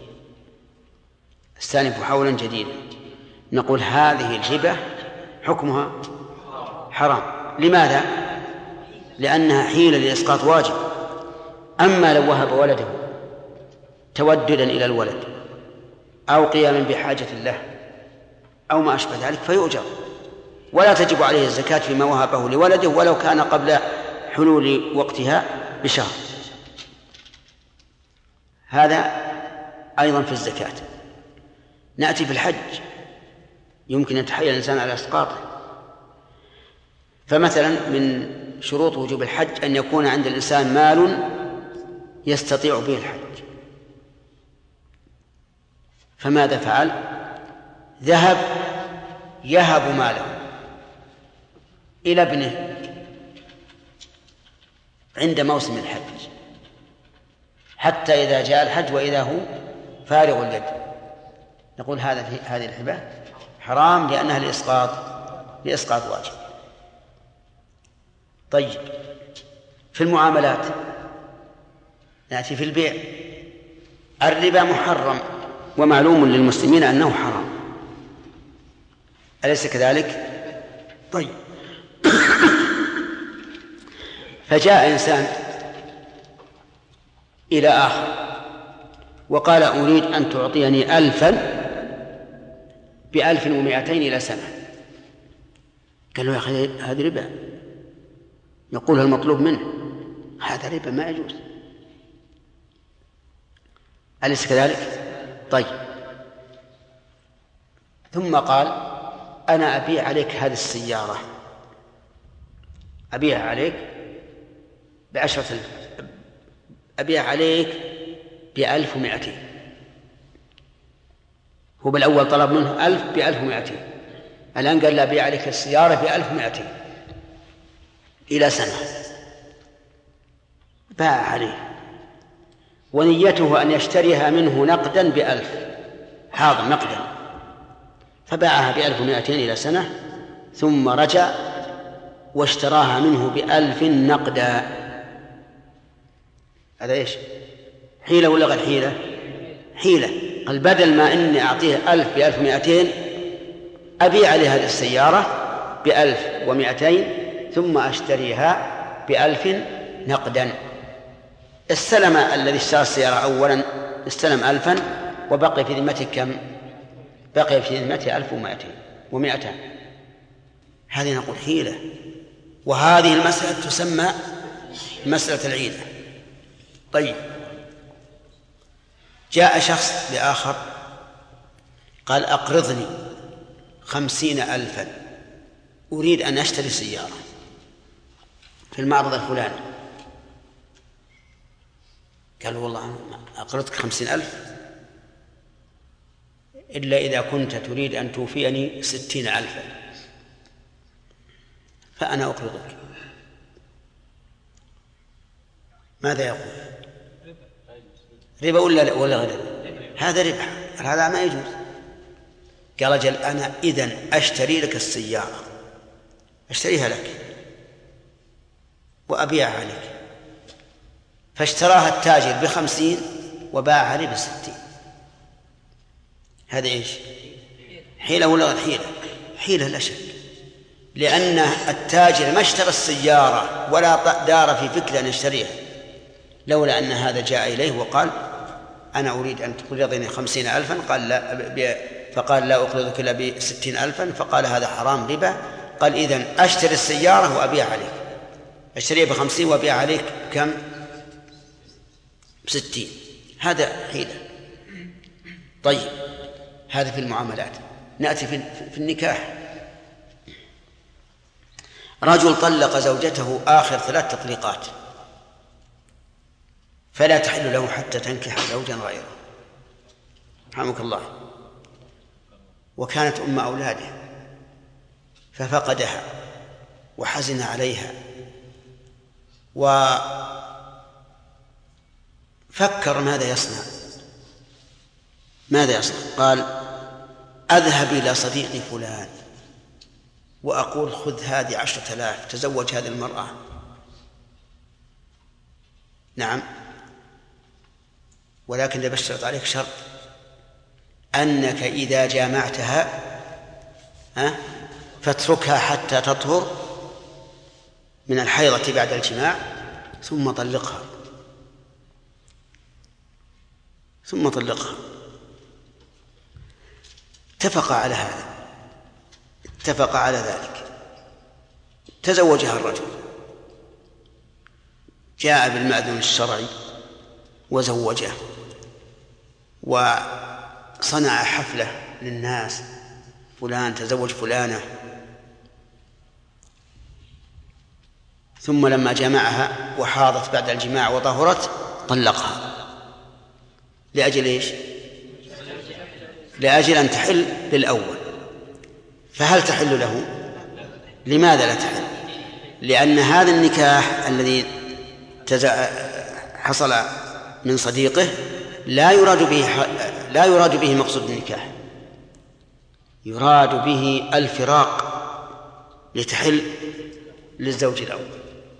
أستأنف حولا جديدا نقول هذه الهبة حكمها حرام. لماذا؟ لأنها حيلة لإسقاط واجب. أما لو وهب ولده توددا إلى الولد أو قياما بحاجة له أو ما أشبه ذلك فيؤجر، ولا تجب عليه الزكاة فيما وهبه لولده ولو كان قبل حلول وقتها بشهر. هذا أيضا في الزكاة. نأتي في الحج، يمكن أن يتحايل الإنسان على إسقاطه. فمثلا من شروط وجوب الحج أن يكون عند الإنسان مال يستطيع به الحج، فماذا فعل؟ ذهب يهب ماله إلى ابنه عند موسم الحج حتى إذا جاء الحج وإذا هو فارغ اليد. نقول هذا هذه الهبة حرام لأنها لإسقاط لإسقاط واجب. طيب، في المعاملات نأتي في البيع. الربا محرم ومعلوم للمسلمين أنه حرام، أليس كذلك؟ طيب فجاء إنسان إلى آخر وقال أريد أن تعطيني ألفا بألف ومائتين إلى سنة. قال له يا أخي هذا ربا، يقول المطلوب منه هذا ربا ما يجوز، أليس كذلك؟ طيب، ثم قال أنا أبيع عليك هذه السيارة، أبيع عليك بعشرة ألف، أبيع عليك بألف ومائتين. هو بالأول طلب منه ألف بألف ومائتين، الآن قال لا، أبيع عليك السيارة بألف ومائتين إلى سنة. باع عليه، ونيته أن يشتريها منه نقدا بألف، حاضر نقدا، فباعها بألف ومائتين إلى سنة، ثم رجع واشتراها منه بألف نقدا. هذا إيش؟ حيلة ولا غير حيلة؟ حيلة. قال بدل ما إني أعطيه ألف بألف ومائتين، أبيع عليه هذه السيارة بألف ومائتين ثم أشتريها بألف نقدا. استلم الذي اشترى السيارة أولا استلم ألفا، وبقي في ذمته كم؟ بقي في ذمته ألف ومائتين ومائتان. هذه نقول حيلة، وهذه المسألة تسمى مسألة العيلة. طيب، جاء شخص لآخر قال أقرضني خمسين ألفا، أريد أن أشتري سيارة في المعرض الفلاني. قال والله أقرضك خمسين ألف إلا إذا كنت تريد أن توفيني ستين ألفا، فأنا أقرضك. ماذا يقول؟ ربا ولا ولا غير ربا؟ هذا ربا، هذا ما يجوز. قال أجل أنا إذن أشتري لك السيارة، أشتريها لك وأبيعها عليك. فاشتراها التاجر بخمسين وباعها لي بستين. هذا إيش؟ حيلة ولا غير حيلة؟ حيلة لا شك، لأن التاجر ما اشترى السيارة ولا دار في فكرة أن يشتريها، لولا أن هذا جاء إليه وقال أنا أريد أن تقرضني خمسين ألفا، قال لا، فقال لا أقرضك إلا بستين ألفا، فقال هذا حرام ربا. قال إذن أشتري السيارة وأبيع عليك، أشتريها بخمسين وأبيع عليك كم؟ بستين. هذا حيلة. طيب، هذا في المعاملات. نأتي في النكاح. رجل طلق زوجته آخر ثلاث تطليقات، فلا تحل له حتى تنكح زوجا غيره، رحمك الله، وكانت أم أولاده، ففقدها وحزن عليها وفكر ماذا يصنع. ماذا يصنع؟ قال أذهب إلى صديقي فلان وأقول خذ هذه عشرة آلاف، تزوج هذه المرأة. نعم، ولكن لبشرت عليك شرط، أنك إذا جامعتها ها فاتركها حتى تطهر من الحيضة بعد الجماع ثم طلقها، ثم طلقها. اتفق على هذا، اتفق على ذلك، تزوجها الرجل، جاء بالمأذون الشرعي وزوجه، وصنع حفلة للناس، فلان تزوج فلانة. ثم لما جمعها وحاضت بعد الجماع وطهرت طلقها. لأجل إيش؟ لأجل أن تحل للأول. فهل تحل له؟ لماذا لا تحل؟ لأن هذا النكاح الذي حصل من صديقه لا يراد به لا يراد به مقصود النكاح، يراد به الفراق لتحل للزوج الأول.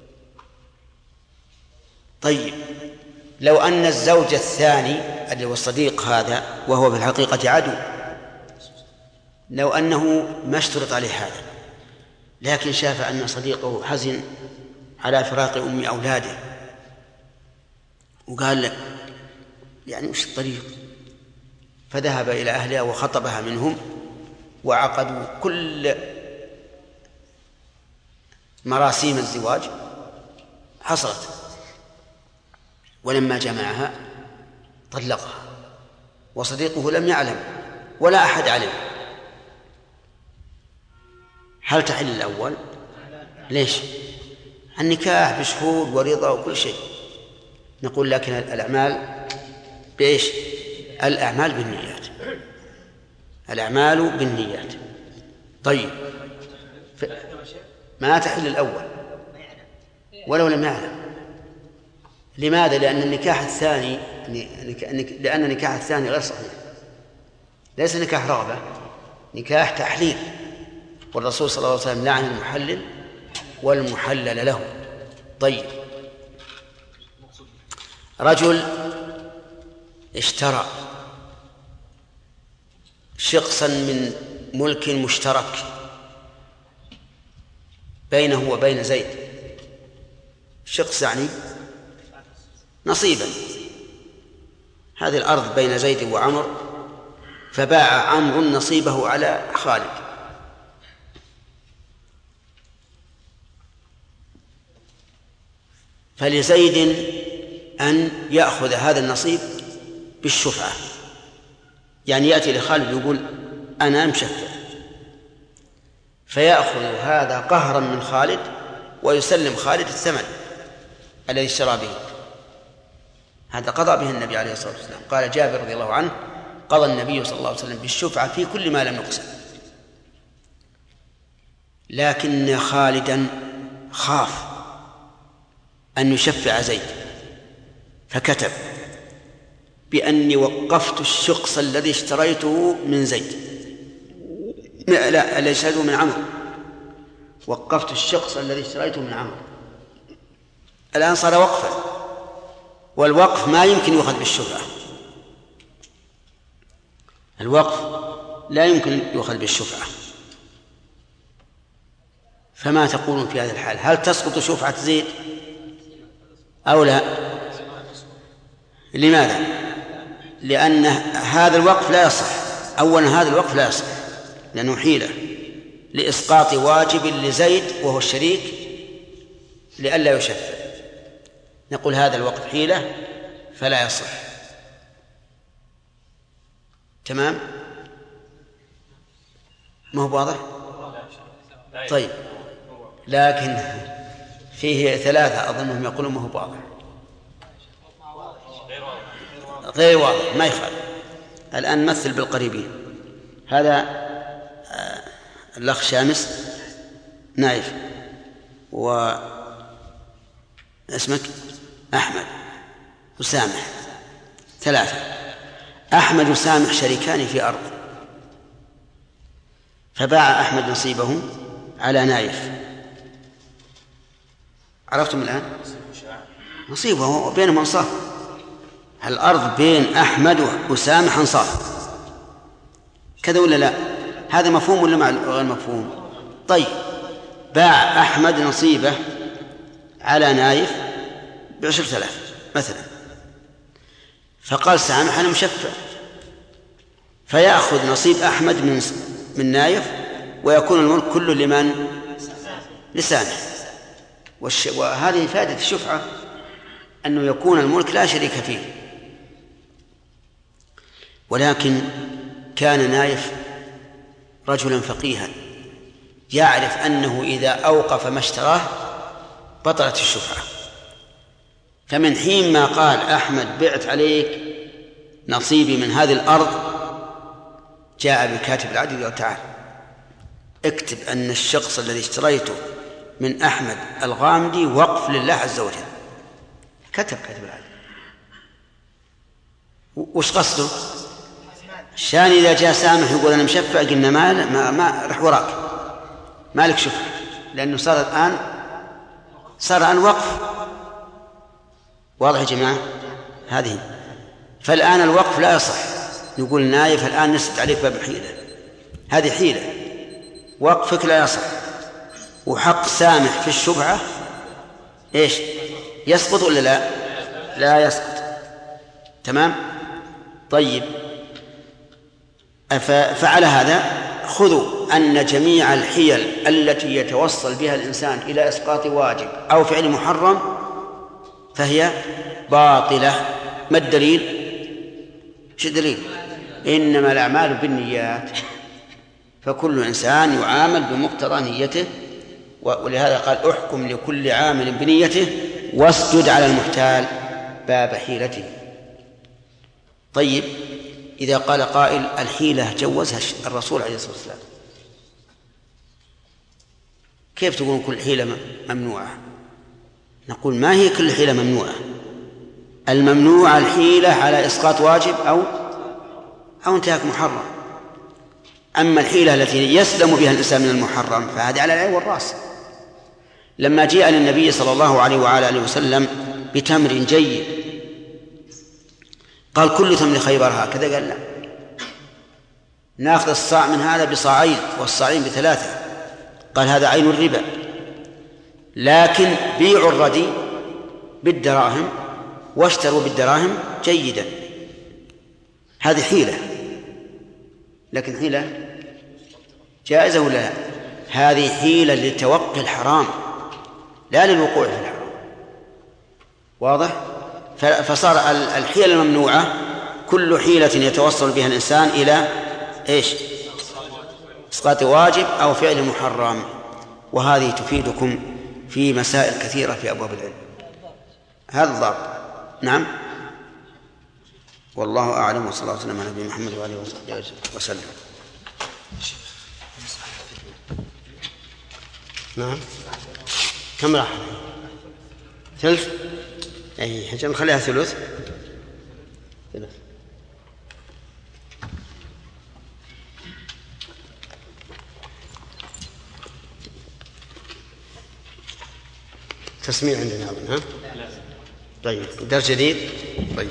طيب، لو أن الزوج الثاني اللي هو الصديق هذا وهو في الحقيقة عدو، لو أنه ما اشترط عليه هذا، لكن شاف أن صديقه حزن على فراق أم أولاده وقال له يعني وش الطريق، فذهب إلى أهلها وخطبها منهم وعقدوا كل مراسيم الزواج، حصلت، ولما جمعها طلقها وصديقه لم يعلم ولا أحد علم، هل تحل الأول؟ ليش؟ النكاح بشهود ورضا وكل شيء. نقول لكن الأعمال بإيش؟ الأعمال بالنيات، الأعمال بالنيات. طيب ما تحل الأول ولو لم يعلم. لماذا؟ لأن النكاح الثاني لأن النكاح الثاني غير صحيح، ليس نكاح رغبة، نكاح تحليل، والرسول صلى الله عليه وسلم لعن المحلل والمحلل له. طيب رجل اشترى شقصا من ملك مشترك بينه وبين زيد، شقص يعني نصيبا، هذه الأرض بين زيد وعمر، فباع عمرو نصيبه على خالد. فلزيد أن يأخذ هذا النصيب بالشفعة، يعني يأتي لخالد يقول أنا مشفع، فيأخذ هذا قهرا من خالد ويسلم خالد الثمن الذي اشترى به. هذا قضى به النبي عليه الصلاة والسلام. قال جابر رضي الله عنه قضى النبي صلى الله عليه وسلم بالشفعة في كل ما لم يقسم، لكن خالدا خاف أن يشفع زيد فكتب بأني وقفت الشقص الذي اشتريته من زيد، لا الذي اشتريته من عمرو، وقفت الشقص الذي اشتريته من عمرو. الآن صار وقفا، والوقف ما يمكن يؤخذ بالشفعة، الوقف لا يمكن يؤخذ بالشفعة. فما تقولون في هذه الحال؟ هل تسقط شفعة زيد أو لا؟ لماذا؟ لأن هذا الوقف لا يصح. أولا هذا الوقف لا يصح لأنه حيلة لإسقاط واجب لزيد وهو الشريك لئلا يشفع. نقول هذا الوقف حيلة فلا يصح. تمام؟ ما هو واضح؟ طيب، لكن فيه ثلاثة أظنهم يقولون ما هو واضح، غير واضح، ما يخالف. الآن مثل بالقريبين. هذا آه الأخ شامس نايف، و اسمك أحمد وسامح، ثلاثة. أحمد وسامح شريكان في أرض، فباع أحمد نصيبه على نايف. عرفتم الآن؟ نصيبه بينهم أنصاف، الأرض بين أحمد وسامح أنصاف، كذا ولا لا؟ هذا مفهوم ولا غير مفهوم؟ طيب، باع أحمد نصيبه على نايف بعشرة آلاف مثلا، فقال سامح أنا مشفع، فيأخذ نصيب أحمد من من نايف ويكون الملك كله لمن؟ لسامح. والش... وهذه فائدة الشفعة، أنه يكون الملك لا شريك فيه. ولكن كان نايف رجلا فقيها يعرف أنه إذا أوقف ما اشتراه بطلت الشفعة، فمن حين ما قال أحمد بعت عليك نصيبي من هذه الأرض، جاء بكاتب العدل قال تعال اكتب أن الشخص الذي اشتريته من أحمد الغامدي وقف لله عز وجل. كتب كاتب العدل. وش قصده؟ شان إذا جاء سامح يقول أنا مشفع، قلنا ما, ما, ما رح وراك، مالك شفع، لأنه صار الآن صار الآن وقف. واضح يا جماعة؟ هذه. فالآن الوقف لا يصح، نقول نايف الآن نسد عليك باب حيلة، هذه حيلة، وقفك لا يصح. وحق سامح في الشفعة إيش؟ يسقط ولا لا؟ لا يسقط. تمام؟ طيب، فعلى هذا خذوا أن جميع الحيل التي يتوصل بها الإنسان إلى إسقاط واجب أو فعل محرم فهي باطلة. ما الدليل؟ شو الدليل؟ إنما الأعمال بالنيات، فكل إنسان يعامل بمقتضى نيته، ولهذا قال احكم لكل عامل بنيته واسجد على المحتال باب حيلته. طيب، إذا قال قائل الحيلة جوزها الرسول عليه الصلاة والسلام، كيف تكون كل حيلة ممنوعة؟ نقول ما هي كل حيلة ممنوعة، الممنوع الحيلة على إسقاط واجب أو أو انتهاك محرم. أما الحيلة التي يسلم بها الإنسان من المحرم فهذه على العين والرأس. لما جاء للنبي صلى الله عليه وعلى آله وسلم بتمر جيد قال كل تمر خيبر هكذا، قال لا، ناخذ الصاع من هذا بصاعين والصاعين بثلاثة، قال هذا عين الربا، لكن بيعوا الردي بالدراهم واشتروا بالدراهم جيدا. هذه حيلة، لكن حيلة جائزة ولا لا؟ هذه حيلة لتوقي الحرام لا للوقوع في الحرام. واضح؟ فصار الحيلة الممنوعة كل حيلة يتوصل بها الإنسان إلى إيش؟ إسقاط واجب أو فعل محرم. وهذه تفيدكم في مسائل كثيرة في أبواب العلم. هذا الضابط. نعم، والله أعلم، وصلى الله وسلم على نبينا محمد وعلى آله وصحبه وسلم. نعم، كم راح؟ ثلث؟ أي حاجة نخليها ثلث. ثلث. تسميع عندنا أظن، ها؟ طيب، درس جديد. طيب.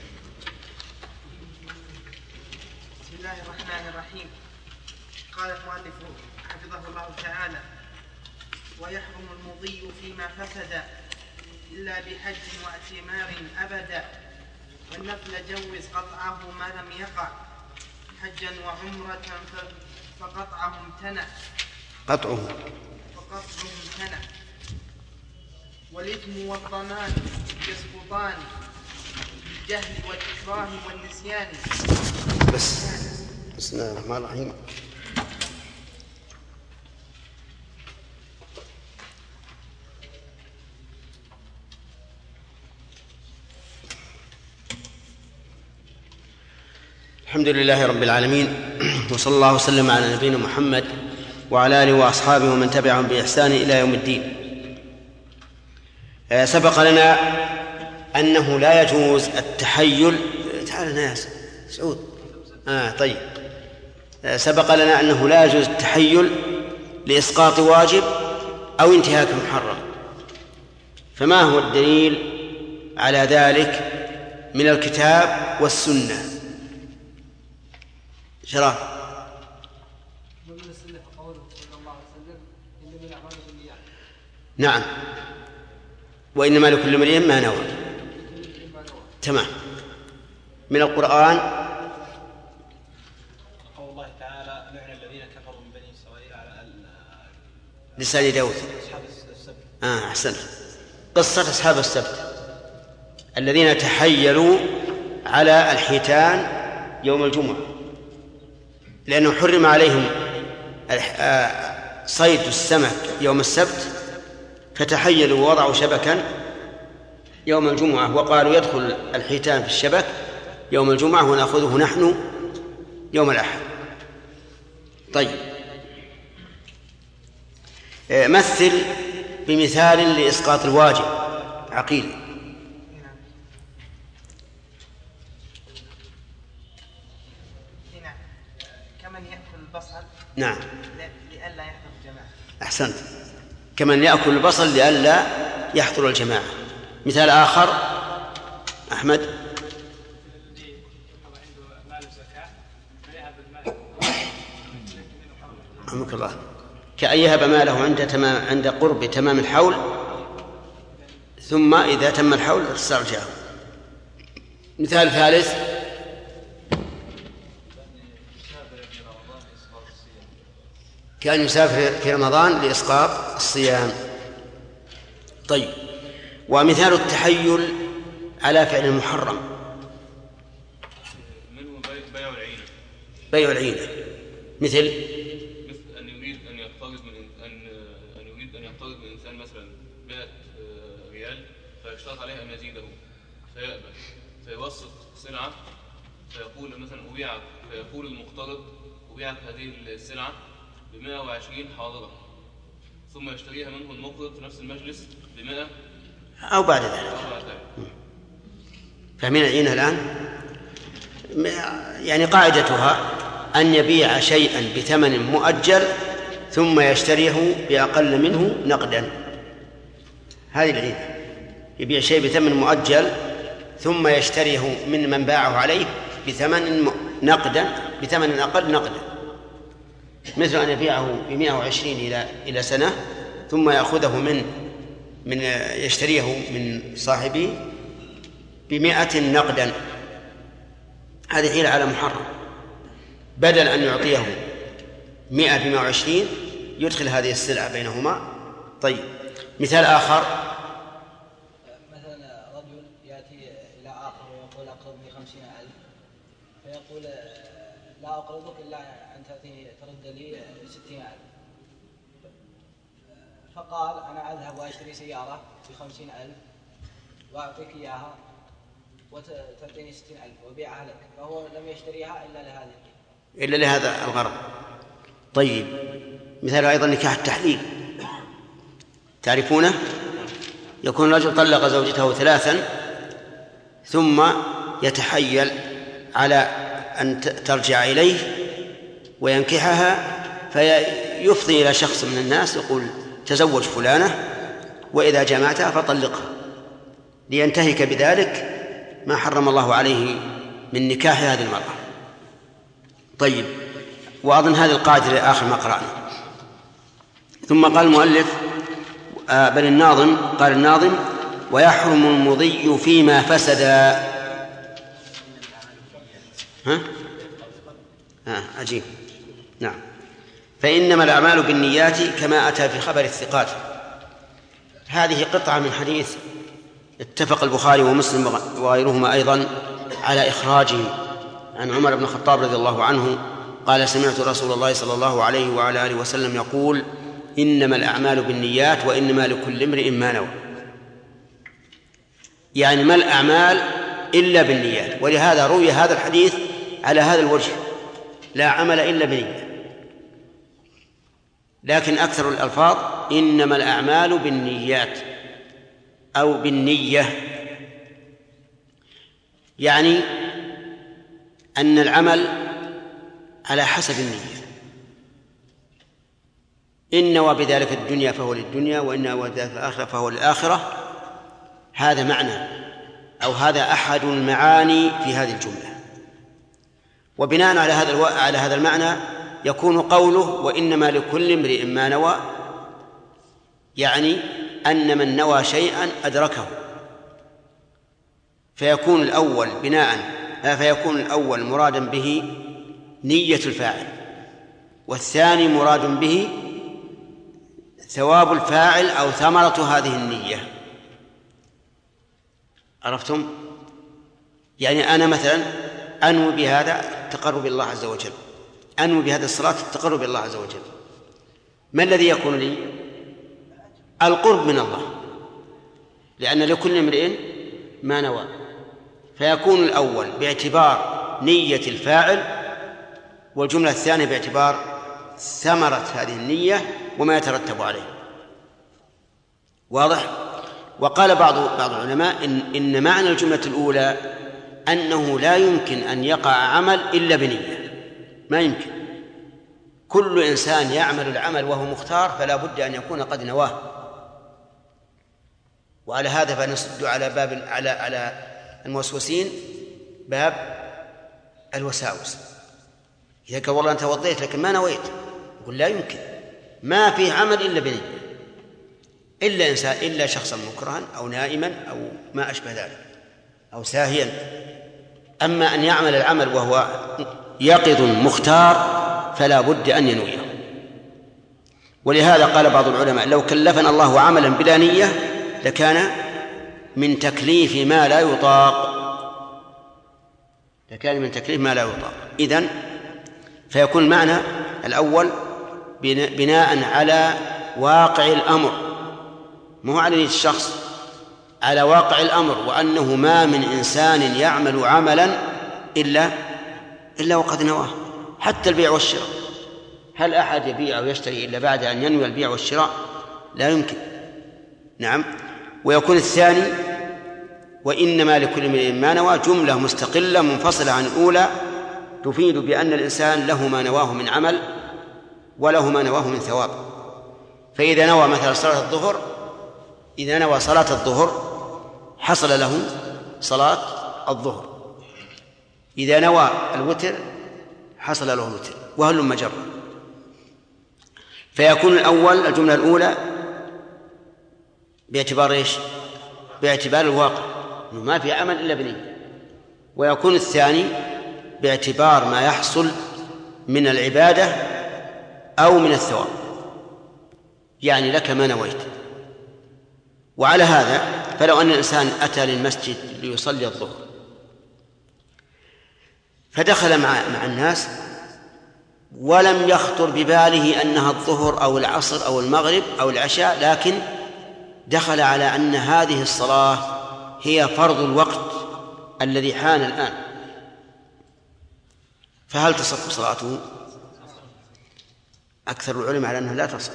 بسم الله الرحمن الرحيم. قال المؤلف حفظه الله تعالى: ويحرم المضي فيما فسد إلا بحج واعتمار أبدا، والنفل جوز قطعه ما لم يقع حجا وعمرة فقطعه امتنع قطعه فقطعه امتنع والإثم والضمان يسقطان بالجهل والإكراه والنسيان. بس بسم الله الرحمن الرحيم. الحمد لله رب العالمين، وصلى الله وسلم على نبينا محمد وعلى آله وأصحابه ومن تبعهم بإحسان إلى يوم الدين. سبق لنا أنه لا يجوز التحيل. تعال ناس سعود. آه طيب. سبق لنا أنه لا يجوز التحيل لإسقاط واجب أو انتهاك محرم. فما هو الدليل على ذلك من الكتاب والسنة؟ شرف. نعم، وإنما لكل امرئ ما نوى. تمام. من القرآن قول الله تعالى: لعن الذين كفروا من بني إسرائيل على لسان داود. أصحاب السبت. آه أحسنت. قصة أصحاب السبت الذين تحيلوا على الحيتان يوم الجمعة، لأنه حرم عليهم صيد السمك يوم السبت، فتحيلوا ووضعوا شبكا يوم الجمعة وقالوا يدخل الحيتان في الشبك يوم الجمعة ونأخذه نحن يوم الأحد. طيب، مثل بمثال لإسقاط الواجب. عقيل. كمن يأكل البصل نعم لئلا يحضر الجماعة. أحسنت. كمن يأكل البصل لئلا يحضر الجماعة. مثال آخر أحمد. رحمك الله. كأن يهب ماله عند تمام عند قرب تمام الحول، ثم إذا تم الحول استرجعه. مثال ثالث كان يسافر في رمضان لإسقاط الصيام. طيب، ومثال التحيل على فعل المحرم منه بيع العين. بيع العينة، مثل مثل أن يريد أن يقترض من أن أن يريد أن يقترض من إنسان مثلا مئة ريال فيشترط عليه أن يزيده فيأبى، فيوسط سلعة فيقول مثلا أبيعك، فيقول المقترض أبيعك هذه السلعة بمئة وعشرين حاضرة، ثم يشتريها منه المقرض في نفس المجلس بمئة أو بعد ذلك. فمن العينة الآن يعني قاعدتها أن يبيع شيئا بثمن مؤجل ثم يشتريه بأقل منه نقدا. هذه العينة، يبيع شيء بثمن مؤجل ثم يشتريه من من باعه عليه بثمن نقدا بثمن أقل نقدا، مثل أن يبيعه بمئة وعشرين إلى إلى سنة ثم يأخذه من من يشتريه من صاحبه بمئة نقدا. هذه حيلة على محرم، بدل أن يعطيه مئة بمئة وعشرين يدخل هذه السلعة بينهما. طيب مثال آخر، مثلا رجل يأتي إلى آخر ويقول أقرضني خمسين ألف، فيقول لا أقرضك إلا أن ترد لي ستين ألف، فقال أنا أذهب وأشتري سيارة بخمسين ألف وأعطيك إياها وتعطيني ستين ألف وبيعها لك، فهو لم يشتريها إلا لهذه إلا لهذا الغرض. طيب مثال أيضا نكاح التحليل، تعرفونه؟ يكون الرجل طلق زوجته ثلاثا ثم يتحيل على أن ترجع إليه وينكحها، فيفضي إلى شخص من الناس يقول تزوج فلانة وإذا جمعتها فطلقها، لينتهك بذلك ما حرم الله عليه من نكاح هذه المرأة. طيب وأظن هذه القاعدة لآخر ما قرأنا. ثم قال المؤلف آه بل الناظم قال الناظم ويحرم المضي فيما فسد. ها؟ آه عجيب. نعم. فإنما الأعمال بالنيات كما أتى في خبر الثقات. هذه قطعة من حديث اتفق البخاري ومسلم وغيرهما أيضا على إخراجه عن عمر بن الخطاب رضي الله عنه قال سمعت رسول الله صلى الله عليه وعلى آله وسلم يقول إنما الأعمال بالنيات وإنما لكل امرئ ما نوى. يعني ما الأعمال إلا بالنيات، ولهذا روي هذا الحديث على هذا الوجه، لا عمل إلا بنية. لكن أكثر الألفاظ إنما الأعمال بالنيات أو بالنية، يعني أن العمل على حسب النية، إن نوى بذلك الدنيا فهو للدنيا وإن نوى بذلك الآخرة فهو للآخرة. هذا معنى أو هذا أحد المعاني في هذه الجملة. وبناء على هذا الو... على هذا المعنى يكون قوله وإنما لكل امرئ ما نوى، يعني أن من نوى شيئا أدركه، فيكون الأول بناء فيكون الأول مرادا به نية الفاعل، والثاني مراد به ثواب الفاعل أو ثمرة هذه النية. عرفتم؟ يعني أنا مثلا أنوي بهذا التقرب إلى الله عز وجل، أنوي بهذه الصلاة التقرب إلى الله عز وجل، ما الذي يكون لي؟ القرب من الله، لأن لكل امرئ ما نوى. فيكون الأول باعتبار نية الفاعل، والجملة الثانية باعتبار ثمرة هذه النية وما يترتب عليه. واضح؟ وقال بعض بعض العلماء إن, إن معنى الجملة الأولى أنه لا يمكن أن يقع عمل إلا بنية، ما يمكن. كل إنسان يعمل العمل وهو مختار فلا بد أن يكون قد نواه. وعلى هذا فنسد على باب على على الموسوسين باب الوساوس. إذا قال والله أنت وضيت لكن ما نويت، يقول لا يمكن، ما في عمل إلا بنية، إلا إنسان إلا شخصا مكرها أو نائما أو ما أشبه ذلك أو ساهيا. أما أن يعمل العمل وهو يقظ مختار فلا بد أن ينويه. ولهذا قال بعض العلماء لو كلفنا الله عملا بلا نية لكان من تكليف ما لا يطاق، لكان من تكليف ما لا يطاق. إذن فيكون المعنى الأول بناء على واقع الأمر، مو على الشخص، على واقع الأمر، وأنه ما من إنسان يعمل عملا إلا إلا وقد نواه، حتى البيع والشراء. هل أحد يبيع أو يشتري إلا بعد أن ينوي البيع والشراء؟ لا يمكن. نعم. ويكون الثاني وإنما لكل امرئ ما نوى جملة مستقلة منفصلة عن الأولى تفيد بأن الإنسان له ما نواه من عمل وله ما نواه من ثواب. فإذا نوى مثلا صلاة الظهر، إذا نوى صلاة الظهر حصل له صلاة الظهر، إذا نوى الوتر حصل له الوتر، وهل مجر. فيكون الأول الجملة الأولى باعتبار إيش؟ باعتبار الواقع، ما في عمل إلا بنية. ويكون الثاني باعتبار ما يحصل من العبادة أو من الثواب، يعني لك ما نويت. وعلى هذا فلو أن الإنسان أتى للمسجد ليصلي الظهر فدخل مع, مع الناس ولم يخطر بباله أنها الظهر أو العصر أو المغرب أو العشاء، لكن دخل على أن هذه الصلاة هي فرض الوقت الذي حان الآن، فهل تصح صلاته؟ أكثر العلماء على أنها لا تصح،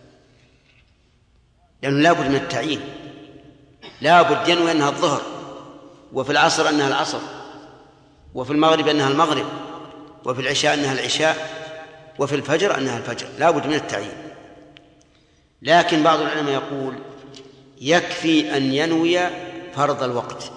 لأنه لا بد من التعيين، لا بد ينوي أنها الظهر، وفي العصر أنها العصر، وفي المغرب أنها المغرب، وفي العشاء أنها العشاء، وفي الفجر أنها الفجر، لا بد من التعيين. لكن بعض العلماء يقول يكفي أن ينوي فرض الوقت،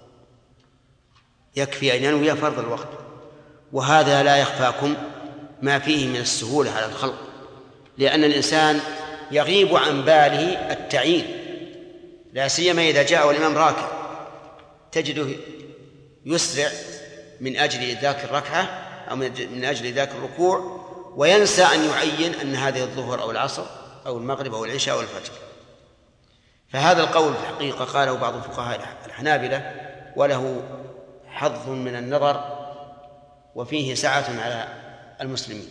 يكفي أن ينوي فرض الوقت، وهذا لا يخفاكم ما فيه من السهولة على الخلق، لأن الإنسان يغيب عن باله التعيين، لا سيما إذا جاء والإمام راكع تجده يسرع من أجل ذاك الركعة أو من أجل ذاك الركوع، وينسى أن يعين أن هذه الظهر أو العصر أو المغرب أو العشاء أو الفجر. فهذا القول في الحقيقة قاله بعض الفقهاء الحنابلة، وله حظ من النظر وفيه سعة على المسلمين.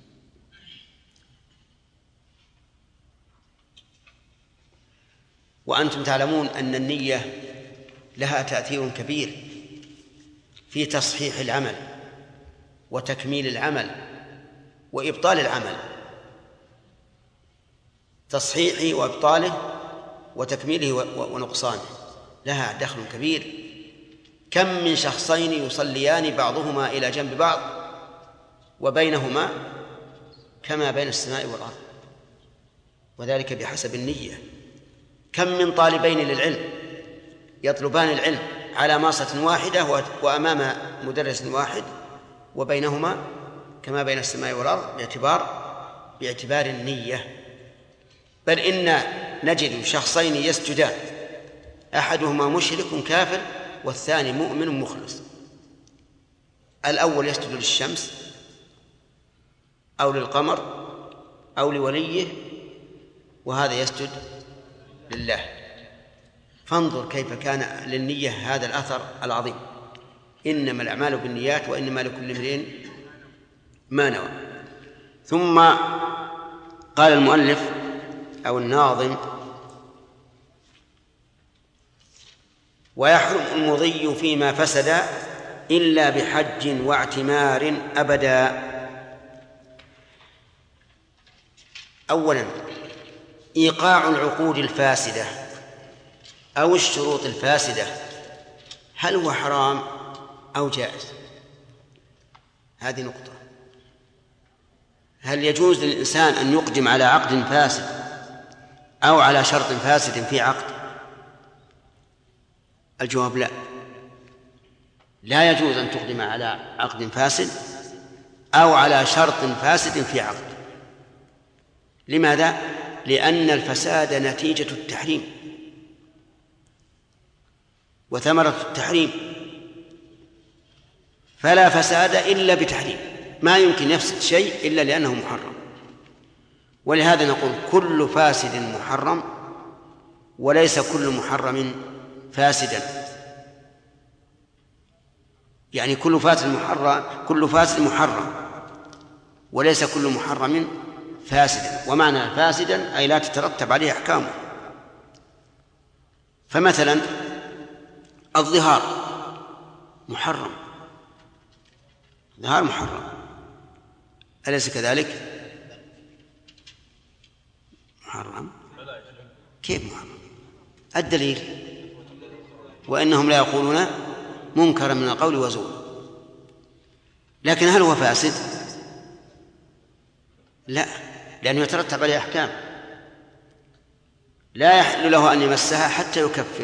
وأنتم تعلمون أن النية لها تأثير كبير في تصحيح العمل وتكميل العمل وإبطال العمل، تصحيحه وإبطاله وتكميله ونقصانه لها دخل كبير. كم من شخصين يصليان بعضهما إلى جنب بعض وبينهما كما بين السماء والأرض، وذلك بحسب النية. كم من طالبين للعلم يطلبان العلم على ماصة واحدة وأمام مدرس واحد وبينهما كما بين السماء والأرض باعتبار باعتبار النية. بل إن نجد شخصين يسجدان، أحدهما مشرك كافر والثاني مؤمن مخلص. الأول يسجد للشمس أو للقمر أو لوليه، وهذا يسجد لله. فانظر كيف كان للنية هذا الأثر العظيم. إنما الأعمال بالنيات وإنما لكل امرئ ما نوى. ثم قال المؤلف أو الناظم: ويحرم المضي فيما فسد إلا بحج واعتمار أبدا. أولا، إيقاع العقود الفاسدة أو الشروط الفاسدة هل هو حرام أو جائز؟ هذه نقطة. هل يجوز للإنسان أن يقدم على عقد فاسد أو على شرط فاسد في عقد؟ الجواب لا، لا يجوز أن تقدم على عقد فاسد أو على شرط فاسد في عقد. لماذا؟ لأن الفساد نتيجة التحريم وثمرة التحريم، فلا فساد إلا بتحريم، ما يمكن يفسد شيء إلا لأنه محرم. ولهذا نقول كل فاسد محرم وليس كل محرم فاسدا، يعني كل فاسد محرم كل فاسد محرم وليس كل محرم فاسدا، ومعنى فاسدا أي لا تترتب عليه أحكامه. فمثلا الظهار محرم، الظهار محرم، أليس كذلك؟ محرم. كيف محرم؟ الدليل وإنهم لا يقولون منكرا من القول وزور. لكن هل هو فاسد؟ لا، لأنه يترتب عليه أحكام، لا يحل له أن يمسها حتى يكفر،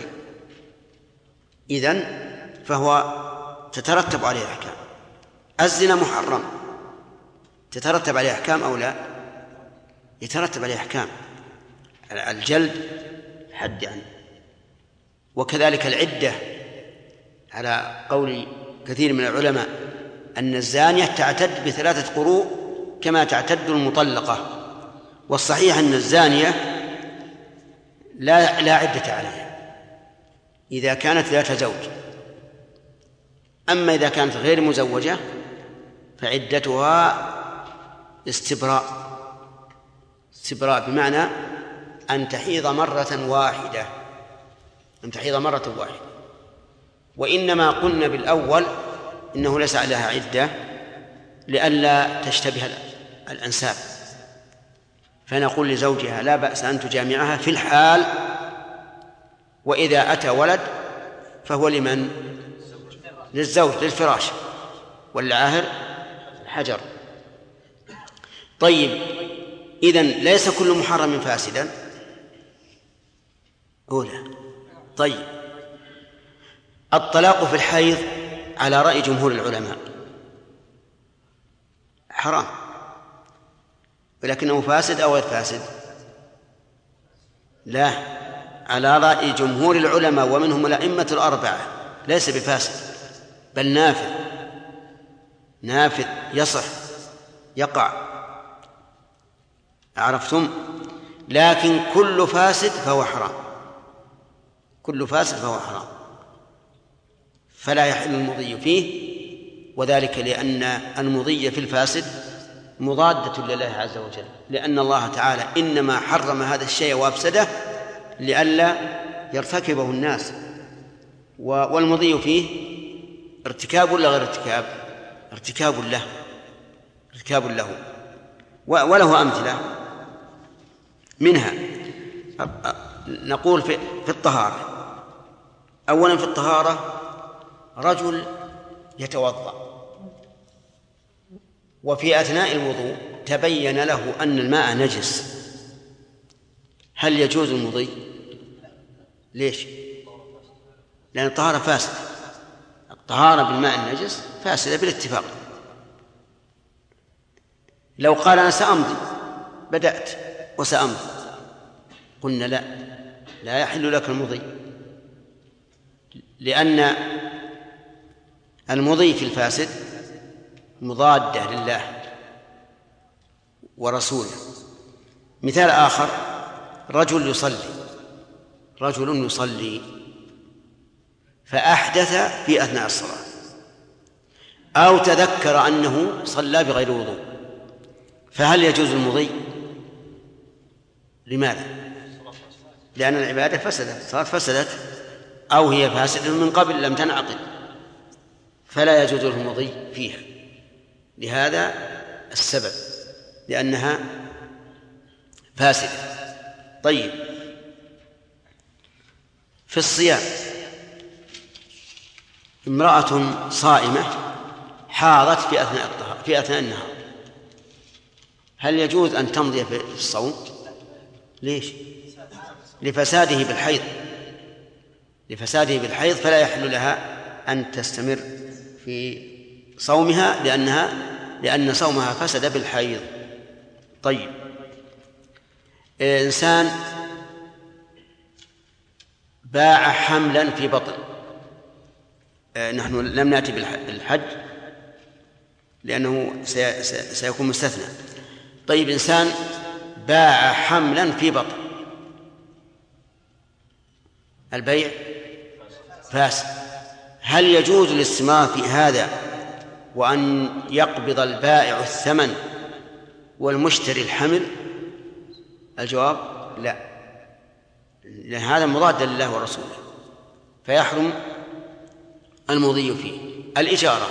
إذن فهو تترتب عليه أحكام. الزنا محرم، تترتب عليه أحكام أو لا؟ يترتب عليه أحكام، الجلد حد عنه. وكذلك العدة على قول كثير من العلماء أن الزانية تعتد بثلاثة قروء كما تعتد المطلقة، والصحيح أن الزانية لا لا عدة عليها إذا كانت ذات زوج، أما إذا كانت غير مزوجة فعدتها استبراء، استبراء بمعنى أن تحيض مرة واحدة، أن تحيض مرة واحدة. وإنما قلنا بالأول إنه ليس عليها عدة لئلا تشتبه الأنساب، فنقول لزوجها لا بأس أن تجامعها في الحال، وإذا أتى ولد فهو لمن؟ للزوج، للفراش، والعاهر الحجر. طيب، إذن ليس كل محرم فاسدا أولى. طيب، الطلاق في الحيض على رأي جمهور العلماء حرام، ولكنه فاسد أو غير فاسد؟ لا، على رأي جمهور العلماء ومنهم الأئمة الأربعة ليس بفاسد، بل نافذ، نافذ يصح يقع، عرفتم؟ لكن كل فاسد فهو حرام، كل فاسد فهو حرام، فلا يحل المضي فيه، وذلك لأن المضي في الفاسد مضادة لله عز وجل، لأن الله تعالى إنما حرم هذا الشيء وأفسده لئلا يرتكبه الناس، والمضي فيه ارتكاب ولا غير ارتكاب؟ ارتكاب له، ارتكاب له. وله أمثلة منها نقول في الطهارة. أولا في الطهارة رجل يتوضأ وفي أثناء الوضوء تبين له أن الماء نجس، هل يجوز المضي؟ ليش؟ لأن الطهارة فاسدة، الطهارة بالماء النجس فاسدة بالاتفاق. لو قال أنا سأمضي، بدأت وسأمضي، قلنا لا، لا يحل لك المضي، لأن المضي في الفاسد مضادة لله ورسوله. مثال آخر، رجل يصلي رجل يصلي فأحدث في أثناء الصلاة، أو تذكر أنه صلى بغير وضوء، فهل يجوز المضي؟ لماذا؟ لأن العبادة فسدت، الصلاة فسدت، أو هي فاسدة من قبل لم تنعقد، فلا يجوز له المضي فيها لهذا السبب، لأنها فاسدة. طيب، في الصيام امرأة صائمة حاضت في أثناء الطهارة في أثناء النهار، هل يجوز أن تمضي في الصوم؟ ليش؟ لفساده بالحيض، لفساده بالحيض فلا يحل لها أن تستمر في صومها لأنها لأن صومها فسد بالحيض. طيب، إنسان باع حملا في بطن، نحن لم نأتي بالحج لأنه سيكون مستثنى. طيب، إنسان باع حملا في بطن، البيع فاسد، هل يجوز الاستمرار في هذا وأن يقبض البائع الثمن والمشتري الحمل؟ الجواب لا، لأن هذا مضاد لله ورسوله فيحرم المضي فيه. الإجارة: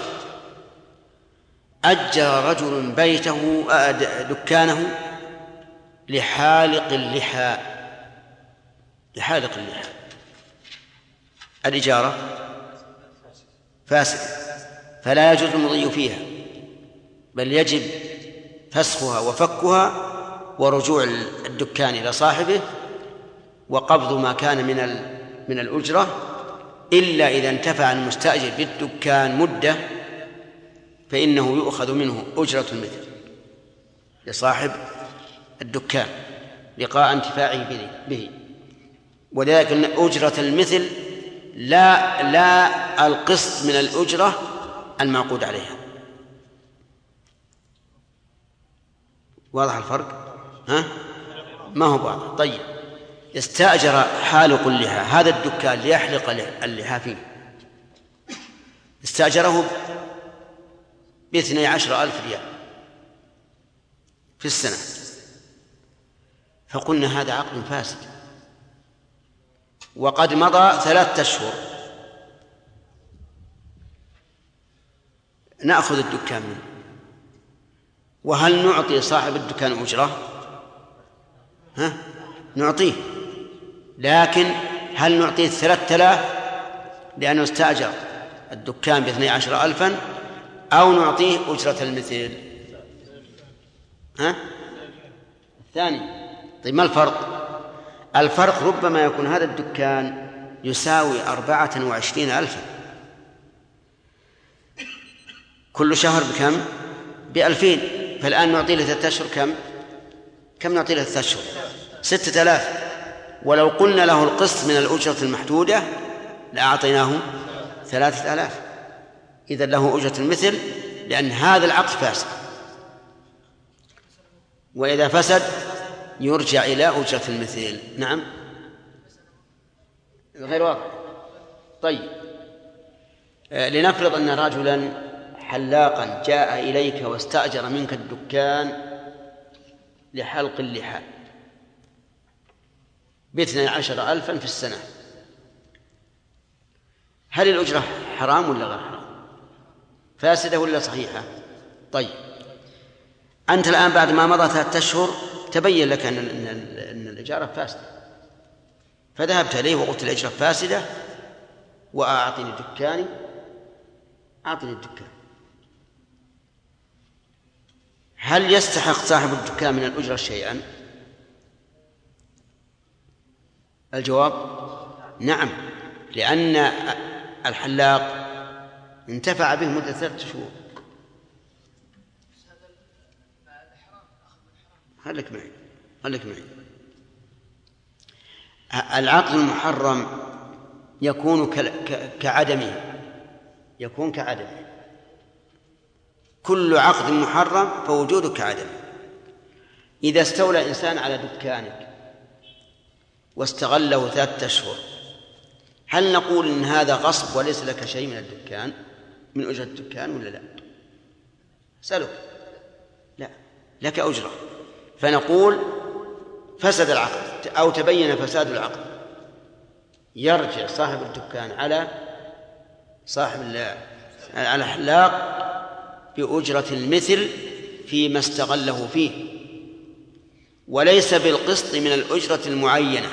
أجر رجل بيته دكانه لحالق اللحى لحالق اللحى الإجارة فاسدة فلا يجوز المضي فيها، بل يجب فسخها وفكها ورجوع الدكان إلى صاحبه وقبض ما كان من من الأجرة، إلا إذا انتفع المستأجر بالدكان مدة فإنه يؤخذ منه أجرة المثل لصاحب الدكان لقاء انتفاعه به. وذلك أن أجرة المثل لا لا القسط من الأجرة المعقود عليها. واضح الفرق؟ ها؟ ما هو واضح. طيب، استأجر حالق اللحى هذا الدكان ليحلق اللحى فيه، استأجره باثني عشر ألف ريال في السنة، فقلنا هذا عقد فاسد وقد مضى ثلاثة أشهر، نأخذ الدكان منه. وهل نعطي صاحب الدكان أجرة؟ ها؟ نعطيه، لكن هل نعطيه ثلاثة آلاف لأنه استأجر الدكان باثني عشر ألفا، أو نعطيه أجرة المثل؟ ها؟ الثاني. طيب، ما الفرق؟ الفرق ربما يكون هذا الدكان يساوي أربعة وعشرين ألفا، كل شهر بكم؟ بألفين، فالآن نعطي له ثلاثة أشهر كم؟ كم نعطي له ثلاثة أشهر؟ ستة آلاف. ولو قلنا له القسط من الأجرة المحدودة لأعطيناه ثلاثة آلاف، إذن له أجرة المثل، لأن هذا العقد فاسد، وإذا فسد يرجع إلى أجرة المثل. نعم، غير واضح. طيب، آه لنفرض أن رجلا حلاقا جاء إليك واستأجر منك الدكان لحلق اللحى باثني عشر ألفا في السنة، هل الأجرة حرام ولا غير حرام؟ فاسدة ولا صحيحة؟ طيب، أنت الآن بعد ما مضى ثلاثة أشهر تبين لك أن أن الإجارة فاسدة، فذهبت إليه وقلت الإجارة فاسدة وأعطني دكاني، أعطني الدكان. هل يستحق صاحب الدكان من الأجرة شيئا؟ الجواب نعم، لأن الحلاق انتفع به مدة ثلاثة شهور. خليك معي خليك معي العقد المحرم يكون كعدمه، يكون كعدمه. كل عقد محرم فوجوده كعدمه. إذا استولى إنسان على دكانك واستغله ثلاثة أشهر، هل نقول إن هذا غصب وليس لك شيء من الدكان، من أجرة الدكان، ولا لا؟ سألك. لا، لك أجرة. فنقول فسد العقد أو تبين فساد العقد، يرجع صاحب الدكان على صاحب على الحلاق بأجرة المثل فيما استغله فيه، وليس بالقسط من الأجرة المعينة.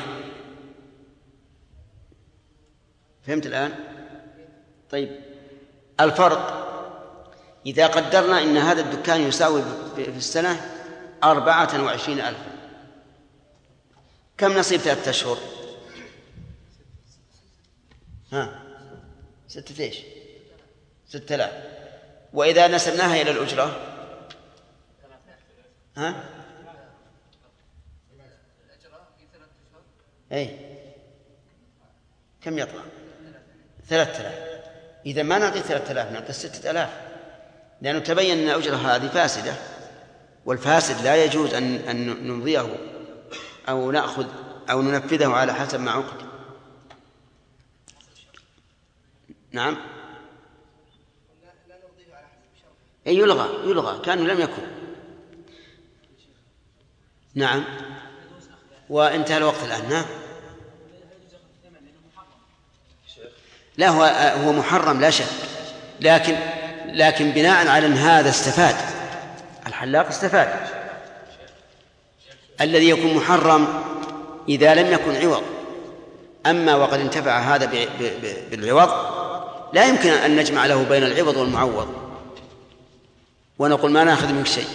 فهمت الآن؟ طيب، الفرق إذا قدرنا إن هذا الدكان يساوي في السنة أربعة وعشرين ألفا، كم نصيب ثلاثة أشهر؟ ها ستة إيش؟ ستة آلاف. وإذا نسبناها إلى الأجرة ها أي كم يطلع؟ ثلاثة آلاف. إذا ما نعطي ثلاثة آلاف، نعطي ستة آلاف، لأنه تبين أن الأجرة هذه فاسدة، والفاسد لا يجوز أن أن نمضيه أو نأخذ أو ننفذه على حسب ما عقد. نعم، أي يلغى يلغى كأنه لم يكن. نعم، وانتهى الوقت الآن. نعم، لا هو هو محرم لا شك، لكن لكن بناء على أن هذا استفاد، الحلاق استفاد. الذي يكون محرم إذا لم يكن عوض، أما وقد انتفع هذا بالعوض لا يمكن أن نجمع له بين العوض والمعوض ونقول ما نأخذ منك شيء.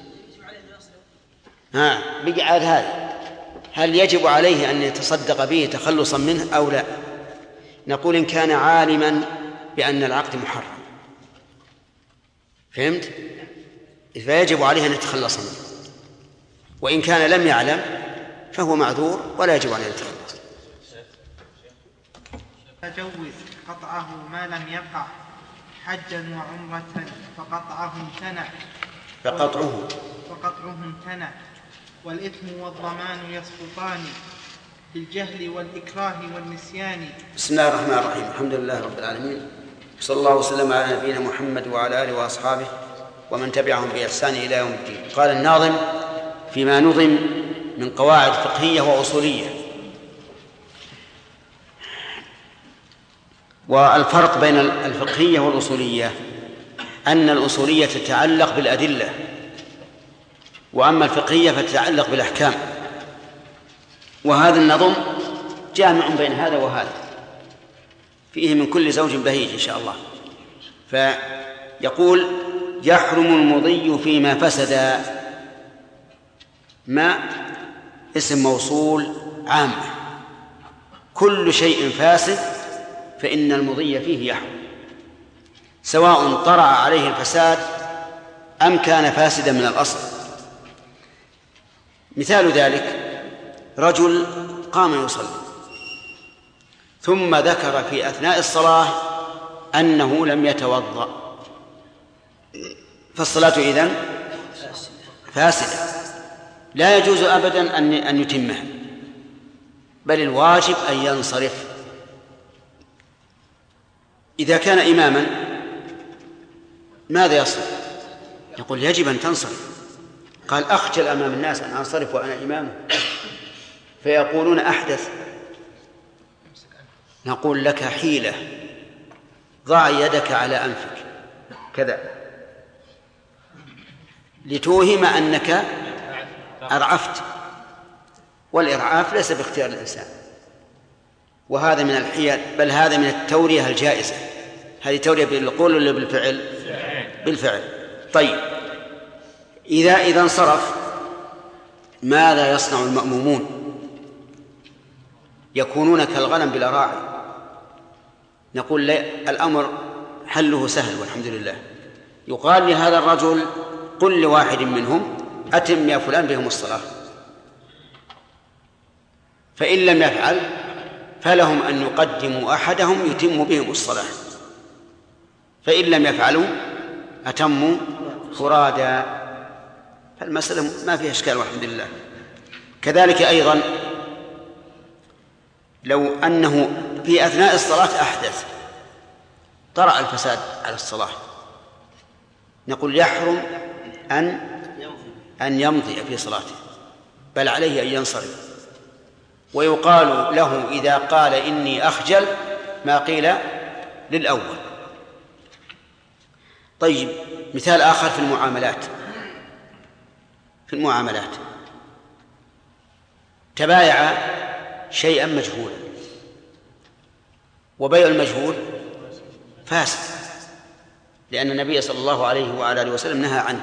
ها بقي عاد هذا، هل يجب عليه أن يتصدق به تخلصا منه أو لا؟ نقول إن كان عالما بأن العقد محرم، فهمت؟ فيجب عليه أن يتخلص منه، وإن كان لم يعلم فهو معذور ولا يجب عليه أن يتخلص. تجوز قطعه ما لم يقع حجا وعمرة فقطعه امتنع فقطعه فقطعه امتنع والإثم والضمان يسقطان بالجهل والإكراه والنسيان. بسم الله الرحمن الرحيم، الحمد لله رب العالمين، صلى الله وسلم على نبينا محمد وعلى آله وأصحابه ومن تبعهم بإحسان إلى يوم الدين. قال الناظم فيما نظم من قواعد فقهية وأصولية. والفرق بين الفقهية والأصولية أن الأصولية تتعلق بالأدلة، وأما الفقهية فتتعلق بالأحكام. وهذا النظم جامع بين هذا وهذا، فيه من كل زوج بهيج إن شاء الله. فيقول يحرم المضي فيما فسد، ما اسم موصول عام، كل شيء فاسد فإن المضي فيه يحرم، سواء طرأ عليه الفساد أم كان فاسدا من الأصل. مثال ذلك رجل قام يصلي ثم ذكر في أثناء الصلاة أنه لم يتوضأ، فالصلاة إذن فاسدة، لا يجوز أبدا أن يتمها، بل الواجب أن ينصرف. إذا كان إماما ماذا يصنع؟ يقول يجب أن تنصرف. قال أخجل أمام الناس أن أنصرف وأنا إمامه، فيقولون أحدث. نقول لك حيلة، ضع يدك على أنفك كذا لتوهم أنك أرعفت، والإرعاف ليس باختيار الإنسان، وهذا من الحيل، بل هذا من التورية الجائزة. هذه تورية بالقول ولا بالفعل؟ بالفعل. طيب إذا إذا انصرف ماذا يصنع المأمومون؟ يكونون كالغنم بلا راعي. نقول لا، الأمر حله سهل والحمد لله. يقال لهذا الرجل قل لواحد منهم أتم يا فلان بهم الصلاة، فإن لم يفعل فلهم أن يقدموا أحدهم يتم بهم الصلاة، فإن لم يفعلوا أتموا فرادا. فالمسألة ما فيها إشكال والحمد لله. كذلك أيضا لو أنه في أثناء الصلاة أحدث، طرأ الفساد على الصلاة، نقول يحرم أن أن يمضي في صلاته، بل عليه أن ينصرف. ويقال له إذا قال إني أخجل ما قيل للأول. طيب مثال آخر في المعاملات. في المعاملات تبايع شيئا مجهولا، وبيع المجهول فاسد، لأن النبي صلى الله عليه وعلى آله وسلم نهى عنه.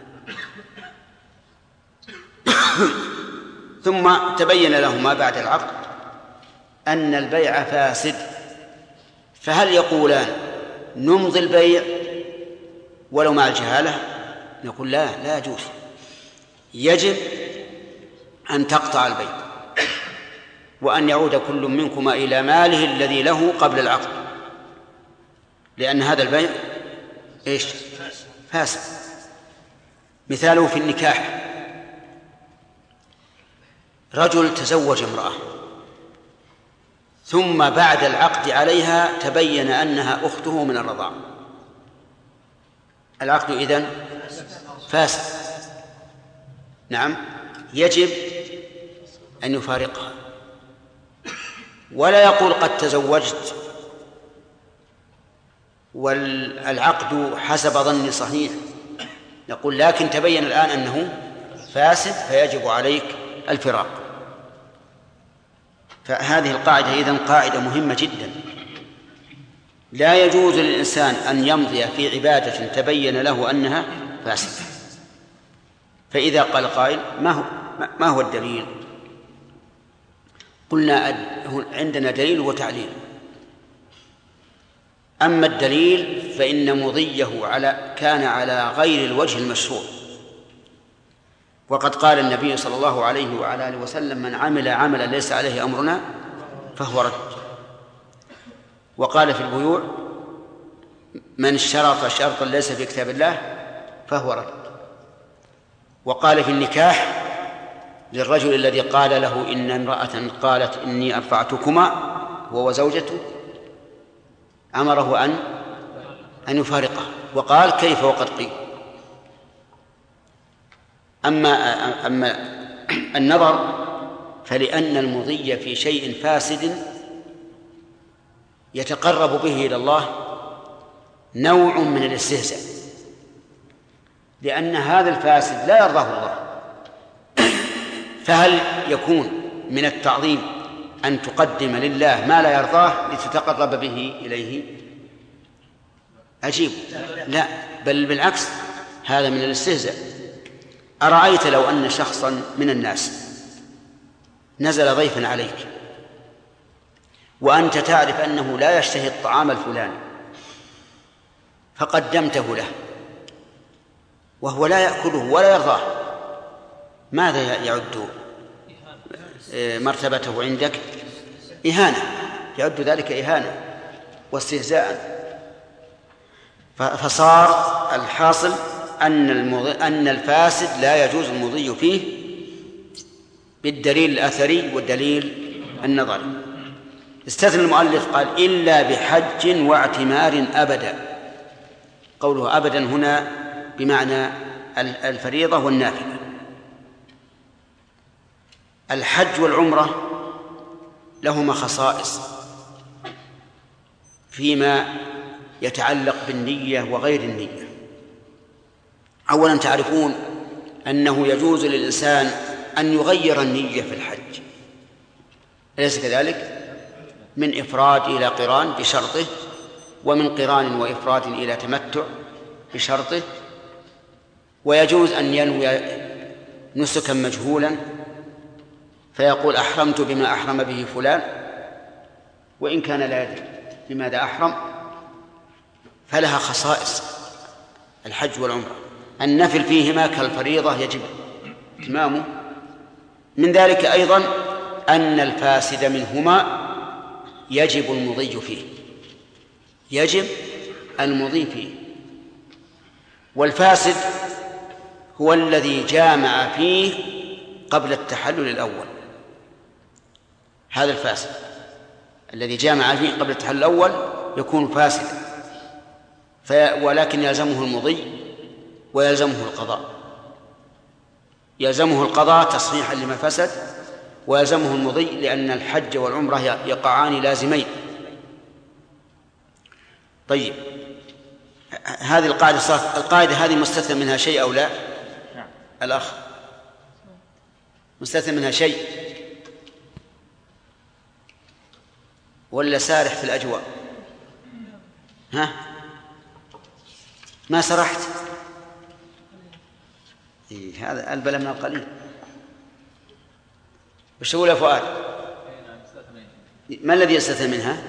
ثم تبين لهما بعد العقد أن البيع فاسد، فهل يقولان نمضي البيع ولو مع الجهالة؟ نقول لا، لا يجوز، يجب أن تقطع البيع وأن يعود كل منكما إلى ماله الذي له قبل العقد، لأن هذا البيع إيش؟ فاسد. مثاله في النكاح، رجل تزوج امرأة ثم بعد العقد عليها تبين أنها أخته من الرضاعة، العقد إذن فاسد. نعم، يجب أن يفارقها، ولا يقول قد تزوجت والعقد حسب ظني صحيح، يقول لكن تبين الآن أنه فاسد فيجب عليك الفراق. فهذه القاعدة إذن قاعدة مهمة جدا. لا يجوز للإنسان أن يمضي في عبادة تبين له أنها فاسدة. فإذا قال قائل ما هو ما هو الدليل؟ قلنا عندنا دليل وتعليل. أما الدليل فإن مضيه على كان على غير الوجه المشروع، وقد قال النبي صلى الله عليه وعلى آله وسلم: من عمل عملا ليس عليه أمرنا فهو رد. وقال في البيوع: من اشترط شرطا ليس في كتاب الله فهو رد. وقال في النكاح للرجل الذي قال له إن امرأة قالت إني أرفعتكما هو وزوجته، أمره أن أن يفارقه، وقال: كيف وقد قيل. أما أما النظر فلأن المضي في شيء فاسد يتقرب به إلى الله نوع من الاستهزاء، لأن هذا الفاسد لا يرضاه الله. فهل يكون من التعظيم أن تقدم لله ما لا يرضاه لتتقرب به إليه؟ عجيب. لا، بل بالعكس، هذا من الاستهزاء. أرأيت لو أن شخصا من الناس نزل ضيفا عليك وأنت تعرف أنه لا يشتهي الطعام الفلاني فقدمته له وهو لا يأكله ولا يرضاه، ماذا يعد مرتبته عندك؟ إهانة، يعد ذلك إهانة واستهزاء. فصار الحاصل أن أن الفاسد لا يجوز المضي فيه بالدليل الأثري والدليل النظري. استثنى المؤلف قال: إلا بحج واعتمار أبدا. قوله أبدا هنا بمعنى الفريضة والنافلة. الحج والعمرة لهما خصائص فيما يتعلق بالنية وغير النية. أولا تعرفون أنه يجوز للإنسان أن يغير النية في الحج، أليس كذلك؟ من إفراد إلى قران بشرطه، ومن قران وإفراد إلى تمتع بشرطه. ويجوز أن ينوي نسكا مجهولا فيقول: أحرمت بما أحرم به فلان، وإن كان لا يدري بماذا أحرم. فلها خصائص الحج والعمرة. النفل فيهما كالفريضة يجب إتمامه. من ذلك أيضا أن الفاسد منهما يجب المضي فيه، يجب المضي فيه. والفاسد هو الذي جامع فيه قبل التحلل الأول، هذا الفاسد الذي جامع فيه قبل التحلل الأول يكون فاسدا، ولكن يلزمه المضي ويلزمه القضاء. يلزمه القضاء تصحيحا لما فسد، ويلزمه المضي لأن الحج والعمرة يقعان لازمين. طيب، هذه القاعدة القاعدة هذه مستثنى منها شيء أو لا؟ نعم. الأخ مستثنى منها شيء ولا سارح في الأجواء؟ ها؟ ما سرحت؟ إيه، هذا البلى من القليل. وش تقول يا فؤاد؟ ما الذي يستثنى منها؟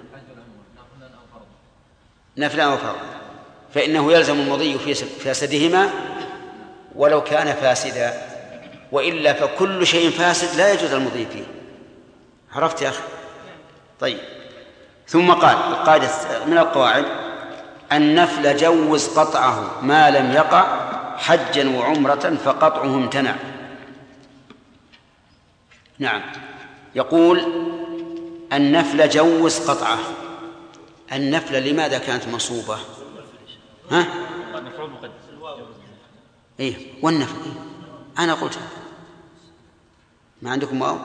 نفلا أو فرضا، فإنه يلزم المضي في فاسدهما ولو كان فاسدا، وإلا فكل شيء فاسد لا يجوز المضي فيه. عرفت يا أخي؟ طيب، ثم قال القاعدة من القواعد: النفل جوز قطعه ما لم يقع حجا وعمرة فقطعه امتنع. نعم، يقول النفل جوز قطعه. النفل لماذا كانت مصوبة؟ ها؟ إيه، والنفل إيه؟ أنا قلت ما عندكم واو؟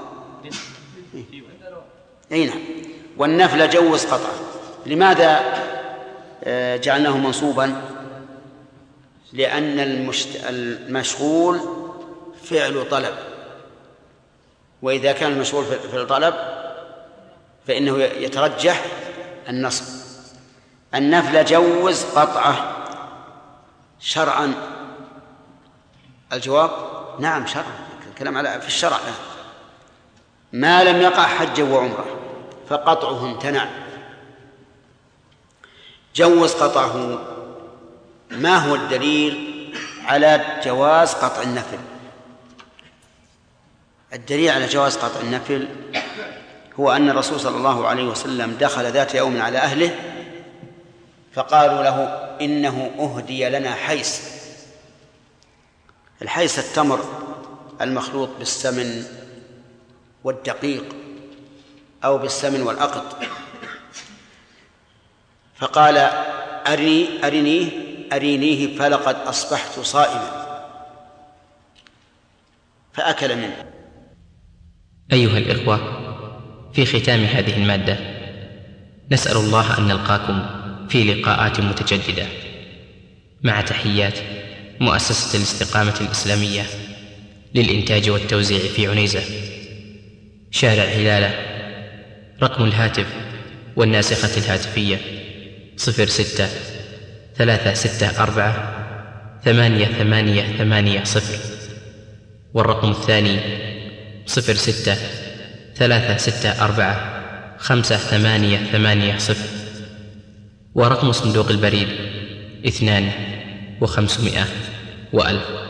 أي نعم. والنفل جوز قطعه. لماذا جعلناه منصوبا؟ لأن المشغول فعل طلب، وإذا كان المشغول فعل طلب فإنه يترجح النصب. النفل جوز قطعه شرعا. الجواب نعم شرعا، الكلام على في الشرع لا. ما لم يقع حجا وعمره فقطعه امتنع. جوز قطعه. ما هو الدليل على جواز قطع النفل؟ الدليل على جواز قطع النفل هو أن الرسول صلى الله عليه وسلم دخل ذات يوم على أهله فقالوا له إنه أهدي لنا حيس. الحيس التمر المخلوط بالسمن والدقيق أو بالسمن والأقط. فقال أرني أرنيه أرينيه فلقد أصبحت صائما، فأكل منه. أيها الإخوة، في ختام هذه المادة نسأل الله أن نلقاكم في لقاءات متجددة، مع تحيات مؤسسة الاستقامة الإسلامية للإنتاج والتوزيع في عنيزة، شارع هلالة. رقم الهاتف والناسخة الهاتفية صفر ستة ثلاثة ستة أربعة ثمانية ثمانية ثمانية صفر، والرقم الثاني صفر ستة ثلاثة ستة أربعة خمسة ثمانية ثمانية صفر، ورقم صندوق البريد اثنان وخمسمائة وألف.